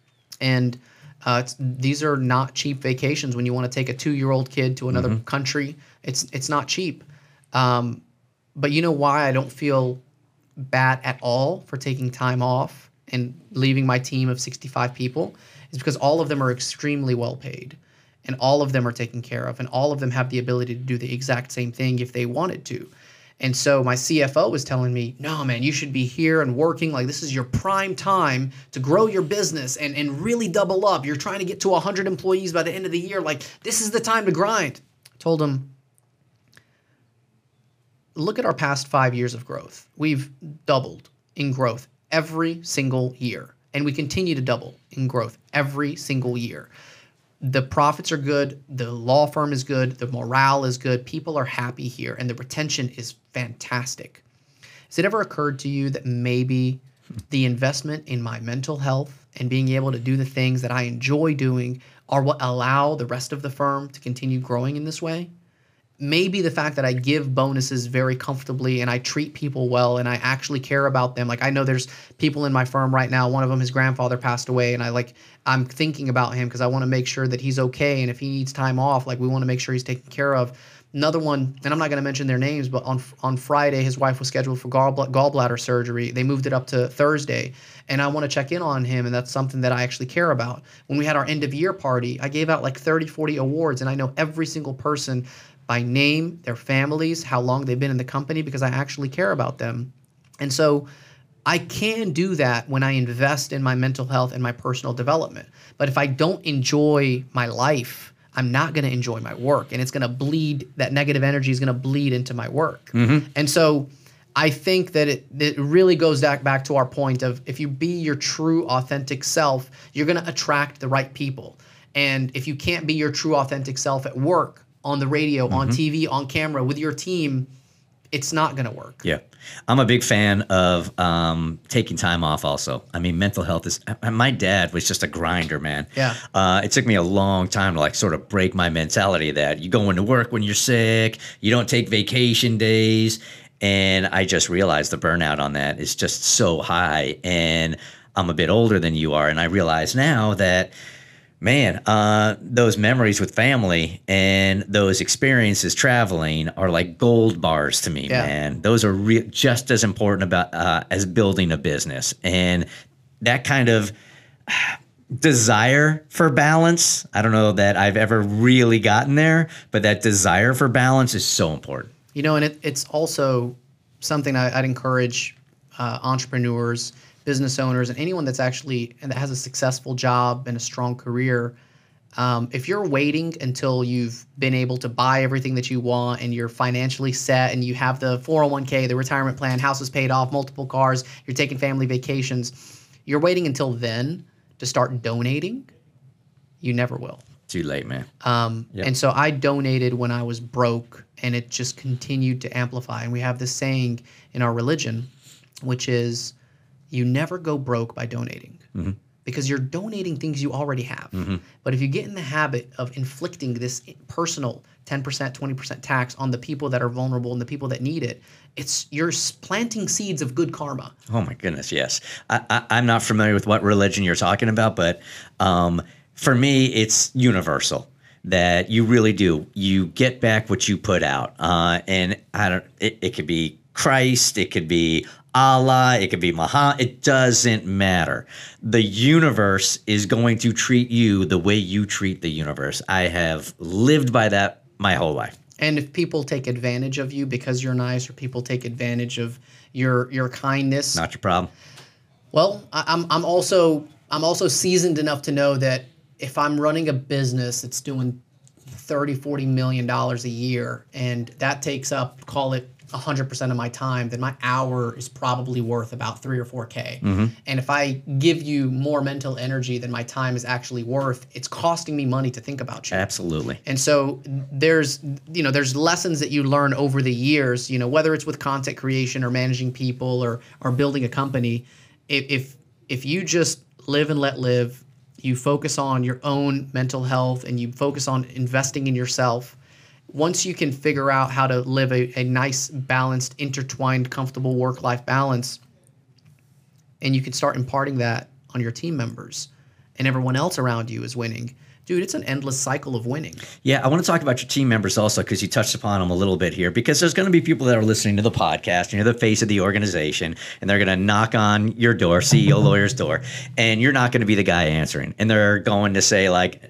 And uh, it's, these are not cheap vacations when you want to take a two-year-old kid to another mm-hmm. country. It's it's not cheap. Um, but you know why I don't feel bad at all for taking time off and leaving my team of sixty-five people? Is because all of them are extremely well paid. And all of them are taken care of. And all of them have the ability to do the exact same thing if they wanted to. And so my C F O was telling me, no, man, you should be here and working. Like, this is your prime time to grow your business and, and really double up. You're trying to get to one hundred employees by the end of the year. Like, this is the time to grind. I told him, look at our past five years of growth. We've doubled in growth every single year. And we continue to double in growth every single year. The profits are good. The law firm is good. The morale is good. People are happy here. And the retention is fantastic. Has it ever occurred to you that maybe the investment in my mental health and being able to do the things that I enjoy doing are what allow the rest of the firm to continue growing in this way? Maybe the fact that I give bonuses very comfortably and I treat people well and I actually care about them. Like, I know there's people in my firm right now. One of them, his grandfather passed away, and I like I'm thinking about him because I want to make sure that he's okay. And if he needs time off, like, we want to make sure he's taken care of. Another one, and I'm not going to mention their names, but on on Friday, his wife was scheduled for gall, gallbladder surgery. They moved it up to Thursday, and I want to check in on him, and that's something that I actually care about. When we had our end of year party, I gave out like thirty, forty awards, and I know every single person by name, their families, how long they've been in the company, because I actually care about them. And so I can do that when I invest in my mental health and my personal development. But if I don't enjoy my life, I'm not going to enjoy my work. And it's going to bleed, that negative energy is going to bleed into my work. Mm-hmm. And so I think that it, it really goes back, back to our point of, if you be your true, authentic self, you're going to attract the right people. And if you can't be your true, authentic self at work, on the radio, mm-hmm. on T V, on camera, with your team, it's not going to work. Yeah. I'm a big fan of um, taking time off also. I mean, mental health is – my dad was just a grinder, man. Yeah. Uh, it took me a long time to like sort of break my mentality that you go into work when you're sick, you don't take vacation days, and I just realized the burnout on that is just so high. And I'm a bit older than you are, and I realize now that – Man, uh, those memories with family and those experiences traveling are like gold bars to me, yeah. man. Those are re- just as important about uh, as building a business. And that kind of desire for balance, I don't know that I've ever really gotten there, but that desire for balance is so important. You know, and it, it's also something I, I'd encourage uh, entrepreneurs, business owners, and anyone that's actually and that has a successful job and a strong career. Um, if you're waiting until you've been able to buy everything that you want and you're financially set and you have the four oh one k, the retirement plan, house is paid off, multiple cars, you're taking family vacations, you're waiting until then to start donating, you never will. Too late, man. Um, yep. And so I donated when I was broke, and it just continued to amplify. And we have this saying in our religion, which is, you never go broke by donating. Mm-hmm. because you're donating things you already have. Mm-hmm. But if you get in the habit of inflicting this personal ten percent, twenty percent tax on the people that are vulnerable and the people that need it, it's you're planting seeds of good karma. Oh my goodness, yes. I, I, I'm not familiar with what religion you're talking about, but um, for me, it's universal. That you really do. You get back what you put out. Uh, and I don't, it, it could be Christ, it could be Allah, it could be Muhammad. It doesn't matter. The universe is going to treat you the way you treat the universe. I have lived by that my whole life. And if people take advantage of you because you're nice, or people take advantage of your your kindness, not your problem. Well, I, I'm I'm also I'm also seasoned enough to know that if I'm running a business that's doing thirty, forty million dollars a year, and that takes up, call it one hundred percent of my time, then my hour is probably worth about three or four K. Mm-hmm. And if I give you more mental energy than my time is actually worth, it's costing me money to think about you. Absolutely. And so there's, you know, there's lessons that you learn over the years, you know, whether it's with content creation or managing people or or building a company. If if, if you just live and let live, you focus on your own mental health and you focus on investing in yourself. Once you can figure out how to live a, a nice, balanced, intertwined, comfortable work-life balance, and you can start imparting that on your team members, and everyone else around you is winning, dude, it's an endless cycle of winning. Yeah, I want to talk about your team members also, because you touched upon them a little bit here, because there's going to be people that are listening to the podcast, and you're the face of the organization, and they're going to knock on your door, C E O lawyer's door, and you're not going to be the guy answering. And they're going to say, like,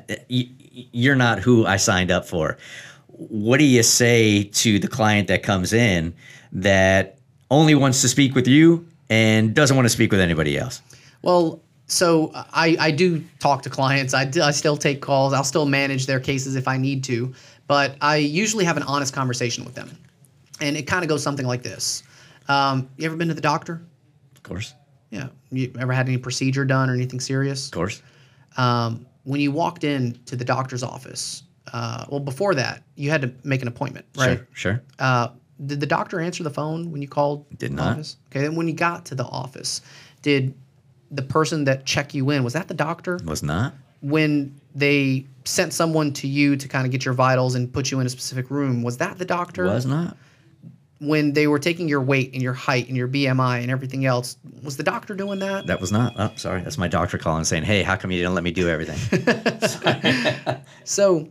you're not who I signed up for. What do you say to the client that comes in that only wants to speak with you and doesn't want to speak with anybody else? Well, so I, I do talk to clients. I, do, I still take calls. I'll still manage their cases if I need to. But I usually have an honest conversation with them. And it kind of goes something like this. Um, you ever been to the doctor? Of course. Yeah. You ever had any procedure done or anything serious? Of course. Um, when you walked in to the doctor's office, uh, well, before that, you had to make an appointment, right? Sure, sure. Uh, did the doctor answer the phone when you called Did the not. office? Okay, then when you got to the office, did the person that checked you in, was that the doctor? Was not. When they sent someone to you to kind of get your vitals and put you in a specific room, was that the doctor? Was not. When they were taking your weight and your height and your B M I and everything else, was the doctor doing that? That was not. Oh, sorry. That's my doctor calling saying, hey, how come you didn't let me do everything? So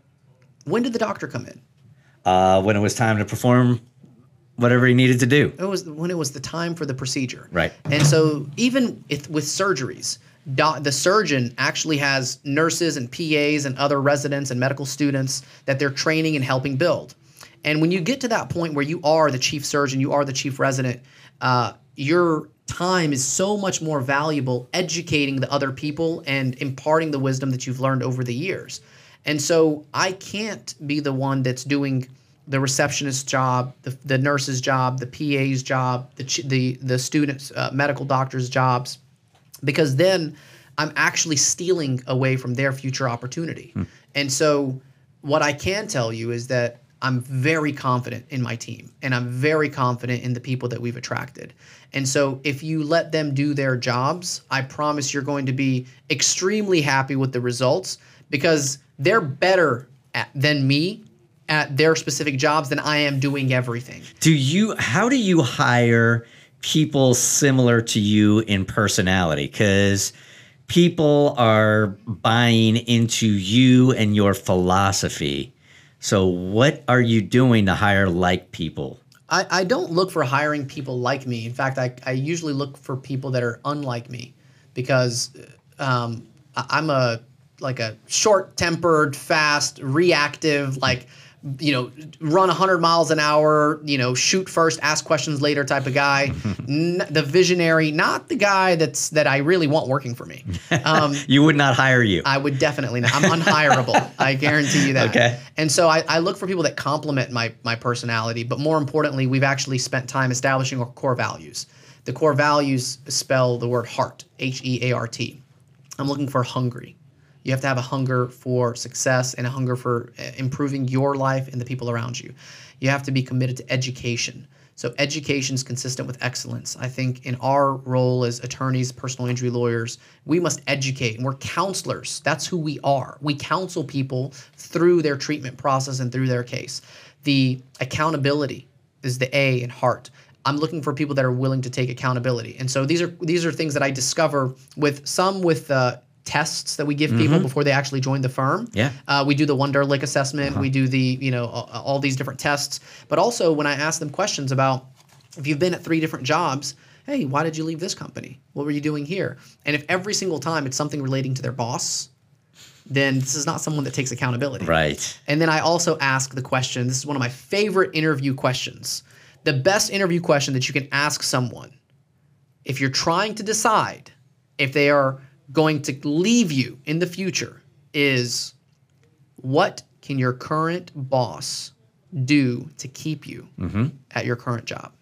when did the doctor come in? Uh, when it was time to perform whatever he needed to do. It was when it was the time for the procedure. Right. And so even if, with surgeries, do, the surgeon actually has nurses and P As and other residents and medical students that they're training and helping build. And when you get to that point where you are the chief surgeon, you are the chief resident, uh, your time is so much more valuable educating the other people and imparting the wisdom that you've learned over the years. And so I can't be the one that's doing the receptionist's job, the, the nurse's job, the P A's job, the the the students, uh, medical doctors' jobs, because then I'm actually stealing away from their future opportunity. Hmm. And so what I can tell you is that I'm very confident in my team, and I'm very confident in the people that we've attracted. And so if you let them do their jobs, I promise you're going to be extremely happy with the results, because they're better at, than me at their specific jobs than I am doing everything. Do you? How do you hire people similar to you in personality? Because people are buying into you and your philosophy. So what are you doing to hire like people? I, I don't look for hiring people like me. In fact, I, I usually look for people that are unlike me, because um, I, I'm a like a short-tempered, fast, reactive, like, you know, run one hundred miles an hour, you know, shoot first, ask questions later type of guy. N- the visionary, not the guy that's that I really want working for me. Um, you would not hire you. I would definitely not. I'm unhireable. I guarantee you that. Okay. And so I, I look for people that complement my my personality, but more importantly, we've actually spent time establishing our core values. The core values spell the word heart, H E A R T. I'm looking for hungry. You have to have a hunger for success and a hunger for improving your life and the people around you. You have to be committed to education. So education is consistent with excellence. I think in our role as attorneys, personal injury lawyers, we must educate, and we're counselors. That's who we are. We counsel people through their treatment process and through their case. The accountability is the A in heart. I'm looking for people that are willing to take accountability. And so these are these are things that I discover with some with uh, tests that we give people mm-hmm. before they actually join the firm. Yeah. Uh, we do the Wonderlic assessment. Uh-huh. We do the, you know, all, all these different tests. But also when I ask them questions about if you've been at three different jobs, hey, why did you leave this company? What were you doing here? And if every single time it's something relating to their boss, then this is not someone that takes accountability. Right. And then I also ask the question, this is one of my favorite interview questions. The best interview question that you can ask someone if you're trying to decide if they are going to leave you in the future is, what can your current boss do to keep you mm-hmm. at your current job?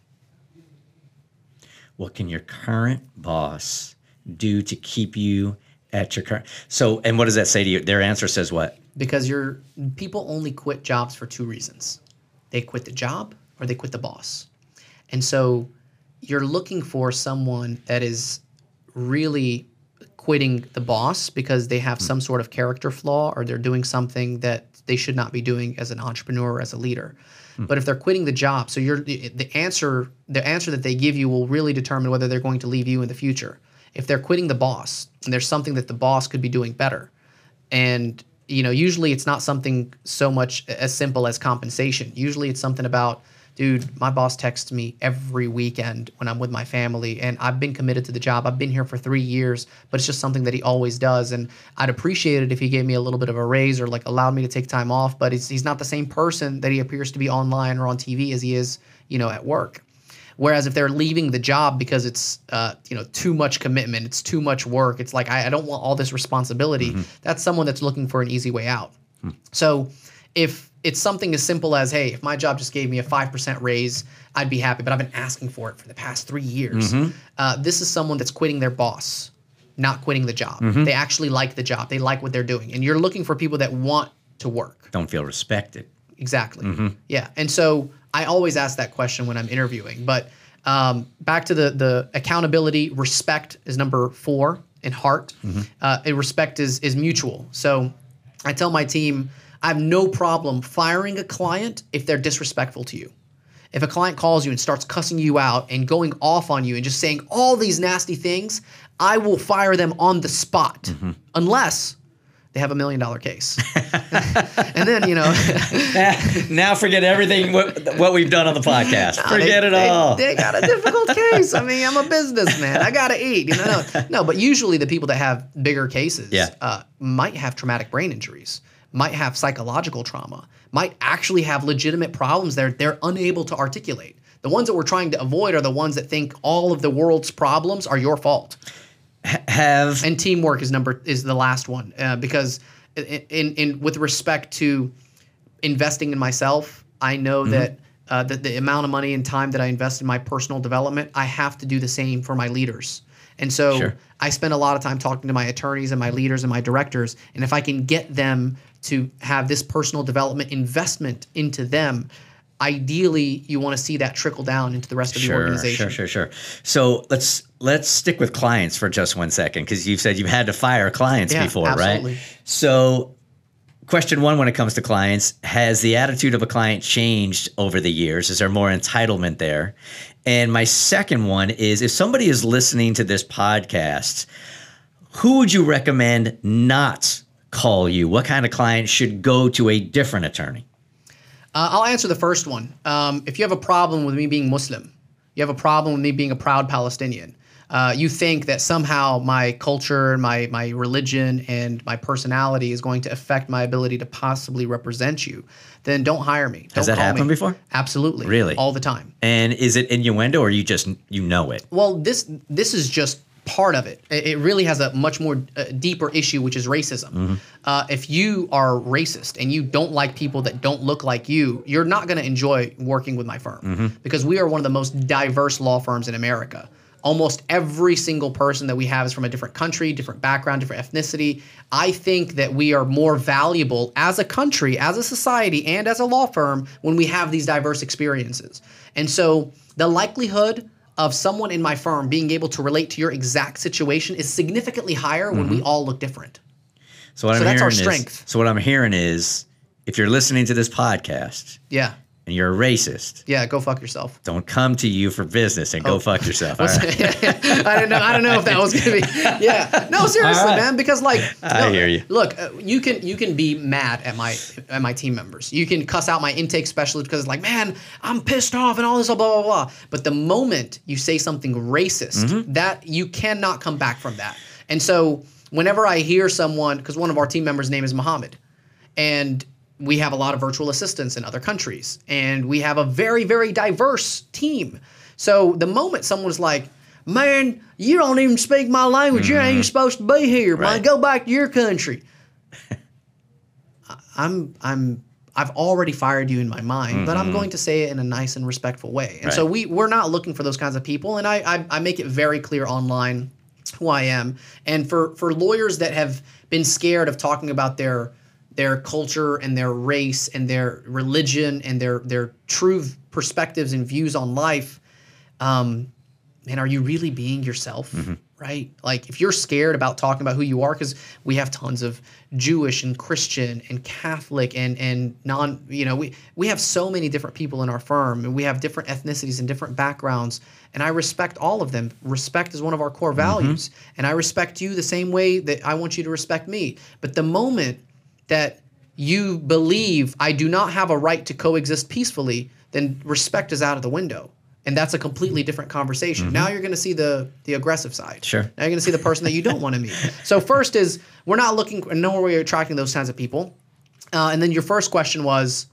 What can your current boss do to keep you at your current? So, and what does that say to you? Their answer says what? Because you're, people only quit jobs for two reasons. They quit the job or they quit the boss. And so you're looking for someone that is really quitting the boss because they have some sort of character flaw or they're doing something that they should not be doing as an entrepreneur or as a leader. Hmm. But if they're quitting the job, so you're the, the answer the answer that they give you will really determine whether they're going to leave you in the future. If they're quitting the boss and there's something that the boss could be doing better, and you know, usually it's not something so much as simple as compensation. Usually it's something about, dude, my boss texts me every weekend when I'm with my family, and I've been committed to the job. I've been here for three years, but it's just something that he always does. And I'd appreciate it if he gave me a little bit of a raise or like allowed me to take time off, but he's, he's not the same person that he appears to be online or on T V as he is, you know, at work. Whereas if they're leaving the job because it's, uh, you know, too much commitment, it's too much work, it's like, I, I don't want all this responsibility. Mm-hmm. That's someone that's looking for an easy way out. Mm. So if it's something as simple as, hey, if my job just gave me a five percent raise, I'd be happy, but I've been asking for it for the past three years. Mm-hmm. Uh, this is someone that's quitting their boss, not quitting the job. Mm-hmm. They actually like the job. They like what they're doing. And you're looking for people that want to work. Don't feel respected. Exactly. Mm-hmm. Yeah. And so I always ask that question when I'm interviewing. But um, back to the the accountability, respect is number four in heart. Mm-hmm. Uh, and respect is is mutual. So I tell my team, I have no problem firing a client if they're disrespectful to you. If a client calls you and starts cussing you out and going off on you and just saying all these nasty things, I will fire them on the spot, mm-hmm. unless they have a million dollar case. And then, you know. Now forget everything what, what we've done on the podcast. No, forget they, it they, all. They got a difficult case. I mean, I'm a businessman. I got to eat. You know, no, no, but usually the people that have bigger cases yeah. uh, might have traumatic brain injuries, might have psychological trauma, might actually have legitimate problems they're, they're unable to articulate. The ones that we're trying to avoid are the ones that think all of the world's problems are your fault. Have and teamwork is number is the last one uh, because in, in in with respect to investing in myself, I know mm-hmm. that uh, that the amount of money and time that I invest in my personal development, I have to do the same for my leaders. And so sure. I spend a lot of time talking to my attorneys and my leaders and my directors, and if I can get them to have this personal development investment into them, ideally you want to see that trickle down into the rest of sure, the organization. Sure, sure, sure. So let's let's stick with clients for just one second, because you've said you've had to fire clients yeah, before, absolutely. right? So question one, when it comes to clients, has the attitude of a client changed over the years? Is there more entitlement there? And my second one is, if somebody is listening to this podcast, who would you recommend not call you? What kind of client should go to a different attorney? Uh, I'll answer the first one. Um, if you have a problem with me being Muslim, you have a problem with me being a proud Palestinian, uh, you think that somehow my culture, my my religion, and my personality is going to affect my ability to possibly represent you, then don't hire me. Don't Has that call happened me. before? Absolutely. Really? All the time. And is it innuendo, or you just you know it? Well, this this is just part of it. It really has a much more uh, deeper issue, which is racism. Mm-hmm. Uh, if you are racist and you don't like people that don't look like you, you're not going to enjoy working with my firm, mm-hmm. because we are one of the most diverse law firms in America. almost every single person that we have is from a different country, different background, different ethnicity. I think that we are more valuable as a country, as a society, and as a law firm when we have these diverse experiences. And so the likelihood of someone in my firm being able to relate to your exact situation is significantly higher when we all look different. So what So I'm that's our hearing strength. is, so what I'm hearing is, if you're listening to this podcast Yeah. and you're a racist, Yeah, go fuck yourself. don't come to you for business and Oh. go fuck yourself. All right. I don't know. I don't know if that was gonna be. Yeah. No, seriously, All right. man. Because like, I no, hear you. Look, uh, you can you can be mad at my at my team members. You can cuss out my intake specialist because it's like, man, I'm pissed off and all this blah blah blah. But the moment you say something racist, Mm-hmm. that you cannot come back from that. And so whenever I hear someone, because one of our team members' name is Muhammad, and we have a lot of virtual assistants in other countries, and we have a very, very diverse team. So the moment someone's like, man, you don't even speak my language. You ain't even supposed to be here. Man, Right. go back to your country. I- I'm, I'm, I've already fired you in my mind, but I'm going to say it in a nice and respectful way. And so Right. we, we're not looking for those kinds of people. And I, I, I make it very clear online who I am. And for, for lawyers that have been scared of talking about their their culture and their race and their religion and their their true perspectives and views on life, um, man, are you really being yourself? Right? Like if you're scared about talking about who you are, because we have tons of Jewish and Christian and Catholic and and non, you know, we we have so many different people in our firm, and we have different ethnicities and different backgrounds, and I respect all of them. Respect is one of our core values, and I respect you the same way that I want you to respect me. But the moment that you believe I do not have a right to coexist peacefully, then respect is out of the window. And that's a completely different conversation. Now you're going to see the the aggressive side. Sure. Now you're going to see the person that you don't want to meet. So first is we're not looking, nor are we attracting those kinds of people. Uh, and then your first question was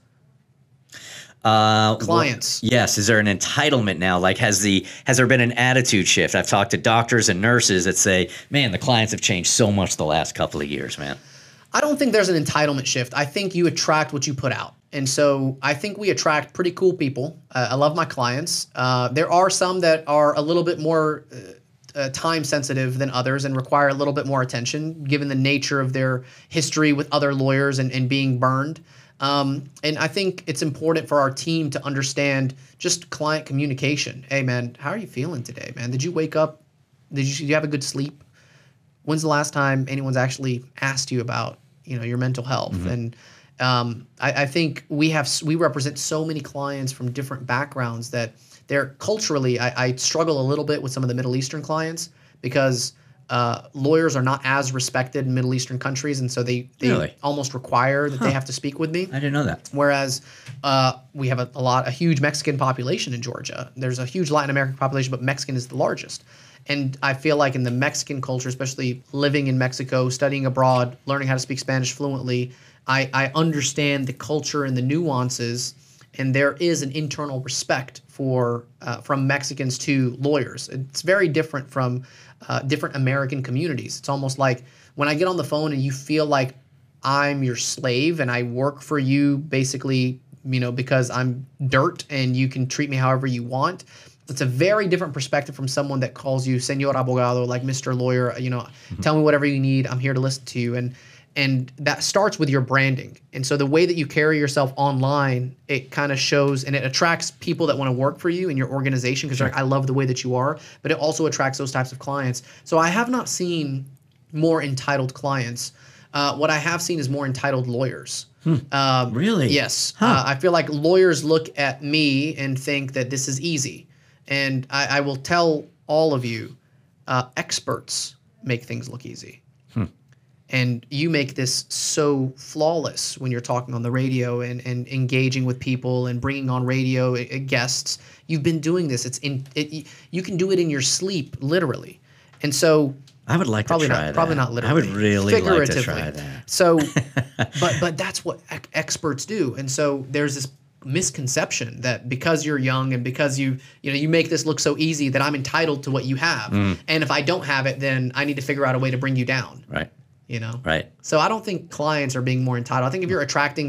Uh, clients. wh- yes. Is there an entitlement now? Like, has the has there been an attitude shift? I've talked to doctors and nurses that say, "Man, the clients have changed so much the last couple of years, man." I don't think there's an entitlement shift. I think you attract what you put out. And so I think we attract pretty cool people. Uh, I love my clients. Uh, there are some that are a little bit more uh, uh, time sensitive than others and require a little bit more attention given the nature of their history with other lawyers and, and being burned. Um, and I think it's important for our team to understand just client communication. Hey, man, how are you feeling today, man? Did you wake up? Did you, did you have a good sleep? When's the last time anyone's actually asked you about, you know, your mental health? Mm-hmm. And um, I, I think we have we represent so many clients from different backgrounds that they're culturally. I, I struggle a little bit with some of the Middle Eastern clients because uh, lawyers are not as respected in Middle Eastern countries, and so they they Really? almost require that they have to speak with me. I didn't know that. Whereas uh, we have a, a lot, a huge Mexican population in Georgia. There's a huge Latin American population, but Mexican is the largest. And I feel like in the Mexican culture, especially living in Mexico, studying abroad, learning how to speak Spanish fluently, I, I understand the culture and the nuances, and there is an internal respect for uh, from Mexicans to lawyers. It's very different from uh, different American communities. It's almost like when I get on the phone and you feel like I'm your slave and I work for you basically, you know, because I'm dirt and you can treat me however you want. It's a very different perspective from someone that calls you Señor Abogado, like Mister Lawyer, you know, mm-hmm. Tell me whatever you need. I'm here to listen to you. And and that starts with your branding. And so the way that you carry yourself online, it kind of shows and it attracts people that want to work for you in your organization because sure. like, I love the way that you are, but it also attracts those types of clients. So I have not seen more entitled clients. Uh, what I have seen is more entitled lawyers. Hmm. Um, really? Yes. Huh. Uh, I feel like lawyers look at me and think that this is easy. And I, I will tell all of you, uh, experts make things look easy. Hmm. And you make this so flawless when you're talking on the radio and, and engaging with people and bringing on radio uh, guests. You've been doing this. It's in it, you can do it in your sleep, literally. And so I would like probably to try not, that. Probably not literally. I would really like to try that. So, but but that's what ec- experts do. And so there's this misconception that because you're young and because you you know you make this look so easy that I'm entitled to what you have, mm. and if I don't have it, then I need to figure out a way to bring you down. Right. You know. Right. So I don't think clients are being more entitled. I think if you're attracting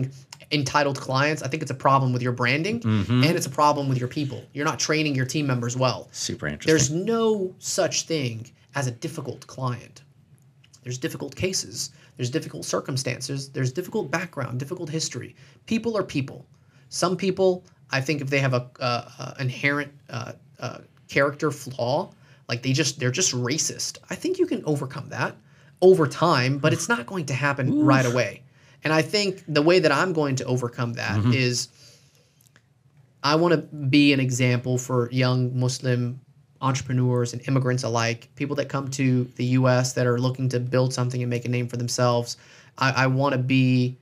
entitled clients. I think it's a problem with your branding, Mm-hmm. and it's a problem with your people. You're not training your team members well. Super interesting. There's no such thing as a difficult client. There's difficult cases. There's difficult circumstances. There's difficult background, difficult history. People are people. Some people, I think, if they have a, uh, uh, inherent uh, uh, character flaw, like they just they're just racist. I think you can overcome that over time, but it's not going to happen Oof. right away. And I think the way that I'm going to overcome that mm-hmm. is I want to be an example for young Muslim entrepreneurs and immigrants alike, people that come to the U S that are looking to build something and make a name for themselves. I, I want to be,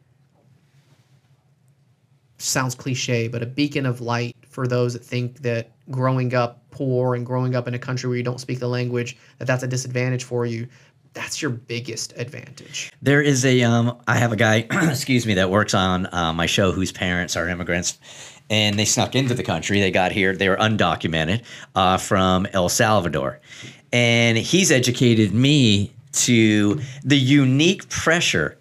sounds cliche, but a beacon of light for those that think that growing up poor and growing up in a country where you don't speak the language, that that's a disadvantage for you. That's your biggest advantage. There is a, um, I have a guy, excuse me, that works on uh, my show whose parents are immigrants, and they snuck into the country. They got here. They were undocumented uh, from El Salvador. And he's educated me to the unique pressure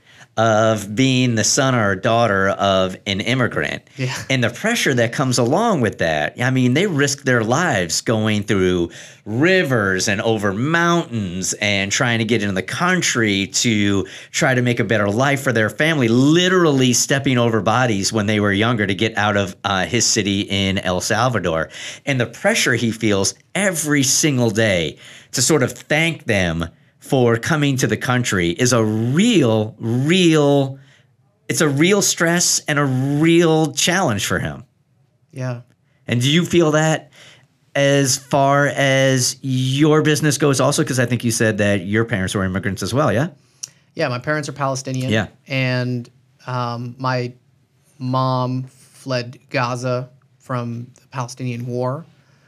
of being the son or daughter of an immigrant. Yeah. And the pressure that comes along with that. I mean, they risk their lives going through rivers and over mountains and trying to get into the country to try to make a better life for their family, literally stepping over bodies when they were younger to get out of uh, his city in El Salvador. And the pressure he feels every single day to sort of thank them for coming to the country is a real, real, it's a real stress and a real challenge for him. Yeah. And do you feel that as far as your business goes also? Because I think you said that your parents were immigrants as well, yeah? Yeah, my parents are Palestinian. Yeah. And um, my mom fled Gaza from the Palestinian War.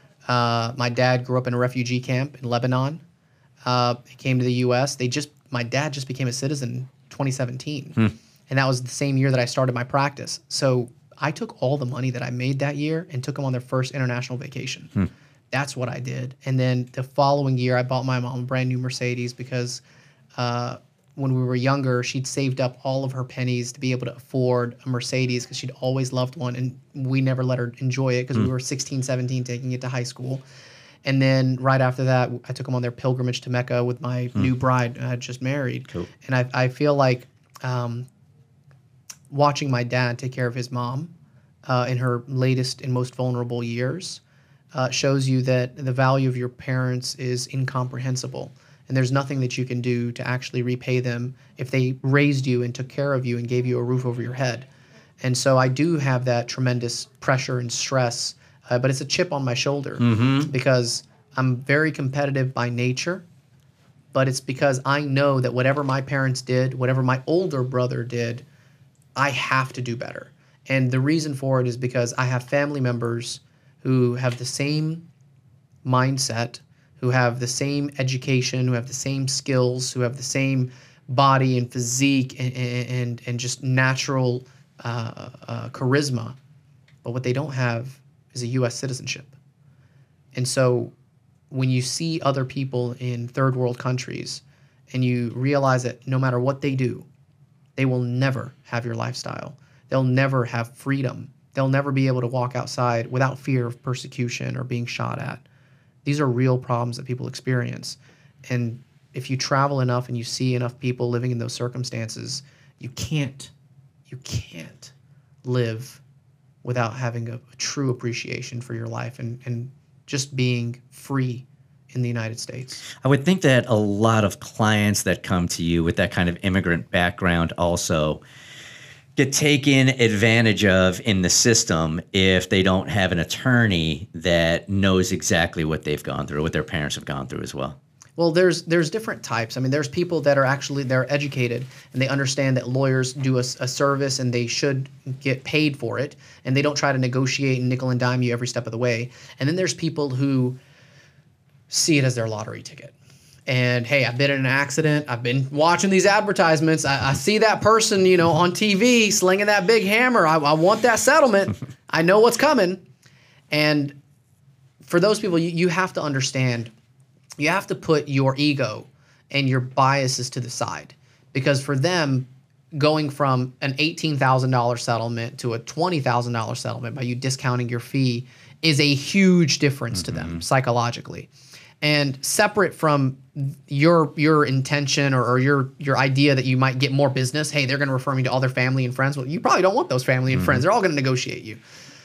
Uh, my dad grew up in a refugee camp in Lebanon. Uh, he came to the U S. They just, my dad just became a citizen in twenty seventeen. Hmm. And that was the same year that I started my practice. So I took all the money that I made that year and took them on their first international vacation. Hmm. That's what I did. And then the following year, I bought my mom a brand new Mercedes because uh, when we were younger, she'd saved up all of her pennies to be able to afford a Mercedes because she'd always loved one. And we never let her enjoy it because hmm. we were sixteen, seventeen, taking it to high school. And then right after that, I took them on their pilgrimage to Mecca with my hmm. new bride I had just married. Cool. And I, I feel like um, watching my dad take care of his mom uh, in her latest and most vulnerable years uh, shows you that the value of your parents is incomprehensible. And there's nothing that you can do to actually repay them if they raised you and took care of you and gave you a roof over your head. And so I do have that tremendous pressure and stress. Uh, but it's a chip on my shoulder mm-hmm. because I'm very competitive by nature, but it's because I know that whatever my parents did, whatever my older brother did, I have to do better. And the reason for it is because I have family members who have the same mindset, who have the same education, who have the same skills, who have the same body and physique and, and, and just natural uh, uh, charisma. But what they don't have is a U S citizenship. And so when you see other people in third world countries and you realize that no matter what they do, they will never have your lifestyle. They'll never have freedom. They'll never be able to walk outside without fear of persecution or being shot at. These are real problems that people experience. And if you travel enough and you see enough people living in those circumstances, you can't, you can't live without having a, a true appreciation for your life and, and just being free in the United States. I would think that a lot of clients that come to you with that kind of immigrant background also get taken advantage of in the system if they don't have an attorney that knows exactly what they've gone through, what their parents have gone through as well. Well, there's there's different types. I mean, there's people that are actually, they're educated and they understand that lawyers do a, a service and they should get paid for it, and they don't try to negotiate and nickel and dime you every step of the way. And then there's people who see it as their lottery ticket. And hey, I've been in an accident. I've been watching these advertisements. I, I see that person, you know, on T V slinging that big hammer. I, I want that settlement. I know what's coming. And for those people, you, you have to understand. You have to put your ego and your biases to the side, because for them, going from an eighteen thousand dollars settlement to a twenty thousand dollars settlement by you discounting your fee is a huge difference mm-hmm. to them psychologically. And separate from your your intention or, or your your idea that you might get more business, hey, they're going to refer me to all their family and friends. Well, you probably don't want those family and mm-hmm. friends. They're all going to negotiate you.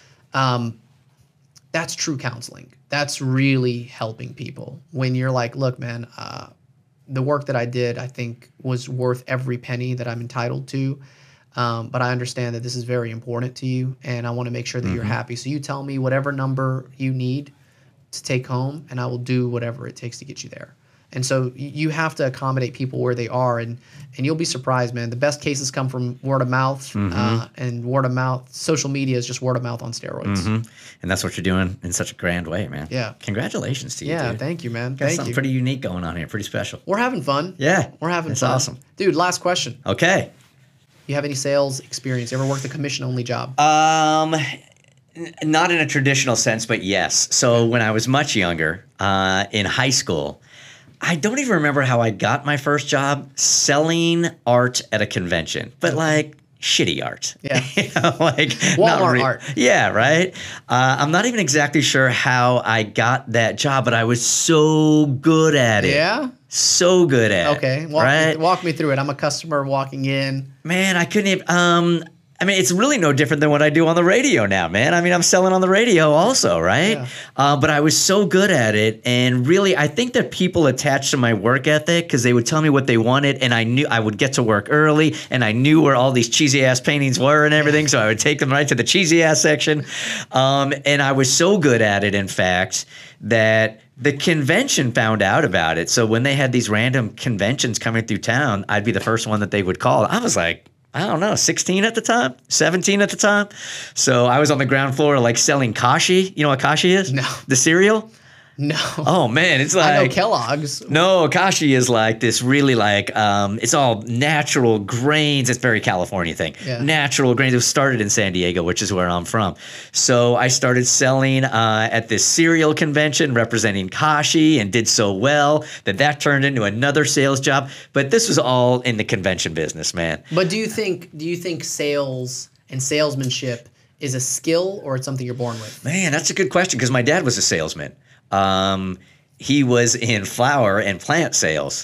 Um, that's true counseling. That's really helping people when you're like, look, man, uh, the work that I did, I think, was worth every penny that I'm entitled to. Um, but I understand that this is very important to you, and I want to make sure that mm-hmm. you're happy. So you tell me whatever number you need to take home, and I will do whatever it takes to get you there. And so you have to accommodate people where they are, and and you'll be surprised, man. The best cases come from word of mouth, mm-hmm. uh, and word of mouth. Social media is just word of mouth on steroids. Mm-hmm. And that's what you're doing in such a grand way, man. Yeah. Congratulations to you, Yeah, dude. thank you, man. Got Thank something you. pretty unique going on here. Pretty special. We're having fun. Yeah. We're having it's fun. awesome. Dude, last question. Okay. You have any sales experience? You ever worked a commission-only job? Um... Not in a traditional sense, but yes. So when I was much younger, uh, in high school, I don't even remember how I got my first job selling art at a convention, but like shitty art. Yeah. you know, like Walmart not re- art. Yeah, right? Uh, I'm not even exactly sure how I got that job, but I was so good at it. Yeah? So good at okay. it. Walk right? Me, walk me through it. I'm a customer walking in. Man, I couldn't even... Um, I mean, it's really no different than what I do on the radio now, man. I mean, I'm selling on the radio also, right? Yeah. Uh, but I was so good at it. And really, I think that people attached to my work ethic because they would tell me what they wanted. And I knew I would get to work early. And I knew where all these cheesy ass paintings were and everything. So I would take them right to the cheesy ass section. Um, and I was so good at it, in fact, that the convention found out about it. So when they had these random conventions coming through town, I'd be the first one that they would call. I was like, I don't know, sixteen at the time, seventeen at the time. So I was on the ground floor like selling Kashi. You know what Kashi is? No. The cereal? No. Oh, man. It's like. I know Kellogg's. No, Kashi is like this really like, um, it's all natural grains. It's very California thing. Yeah. Natural grains. It was started in San Diego, which is where I'm from. So I started selling uh, at this cereal convention representing Kashi and did so well that that turned into another sales job. But this was all in the convention business, man. But do you think do you think sales and salesmanship is a skill or it's something you're born with? Man, that's a good question because my dad was a salesman. Um, he was in flower and plant sales.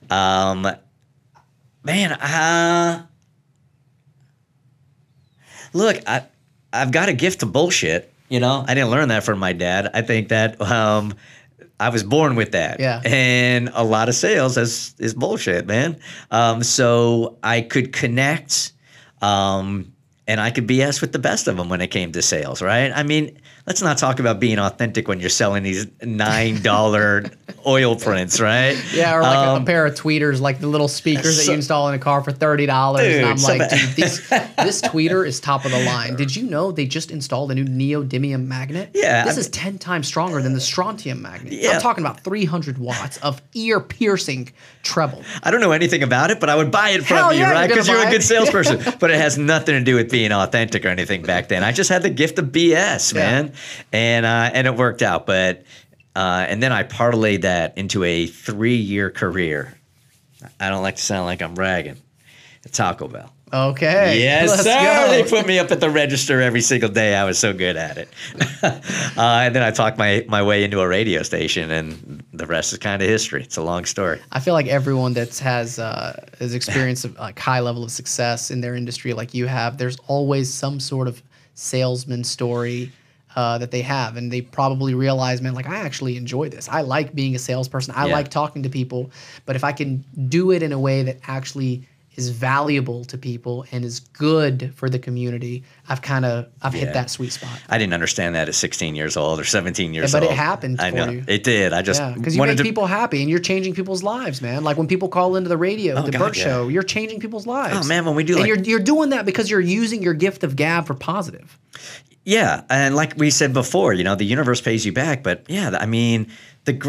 Um, man, uh, look, I, I've got a gift to bullshit. You know, I didn't learn that from my dad. I think that um, I was born with that. Yeah. And a lot of sales is, is bullshit, man. Um, so I could connect um, and I could B S with the best of them when it came to sales, right? I mean, let's not talk about being authentic when you're selling these nine dollar oil prints, right? Yeah, or like um, a, a pair of tweeters, like the little speakers so, that you install in a car for thirty dollars. Dude, and I'm so like, bad. dude, this, this tweeter is top of the line. Did you know they just installed a new neodymium magnet? Yeah. This I is mean, ten times stronger than the strontium magnet. Yeah. I'm talking about three hundred watts of ear-piercing treble. I don't know anything about it, but I would buy it from Hell you, yeah, right? you're Because gonna you're a buy good it. salesperson. But it has nothing to do with being authentic or anything back then. I just had the gift of B S, man. Yeah. And uh, and it worked out. But uh, and then I parlayed that into a three-year career. I don't like to sound like I'm bragging. At Taco Bell. Okay. Yes, let's sir. go. They put me up at the register every single day. I was so good at it. uh, and then I talked my, my way into a radio station, and the rest is kind of history. It's a long story. I feel like everyone that has uh, has experienced a like high level of success in their industry, like you have, there's always some sort of salesman story uh, that they have, and they probably realize, man, like I actually enjoy this. I like being a salesperson. I Yeah. like talking to people, but if I can do it in a way that actually is valuable to people and is good for the community, I've kind of I've Yeah. hit that sweet spot. I didn't understand that at sixteen years old or seventeen years Yeah, but old. it happened I for know. you. It did. I just Yeah, because you wanted make to. people happy and you're changing people's lives, man. Like when people call into the radio, Oh, the God, Burt yeah. Show, you're changing people's lives. Oh, man, when we do and like- you're you're doing that because you're using your gift of gab for positive. Yeah, and like we said before, you know, the universe pays you back. But yeah, I mean, the gr-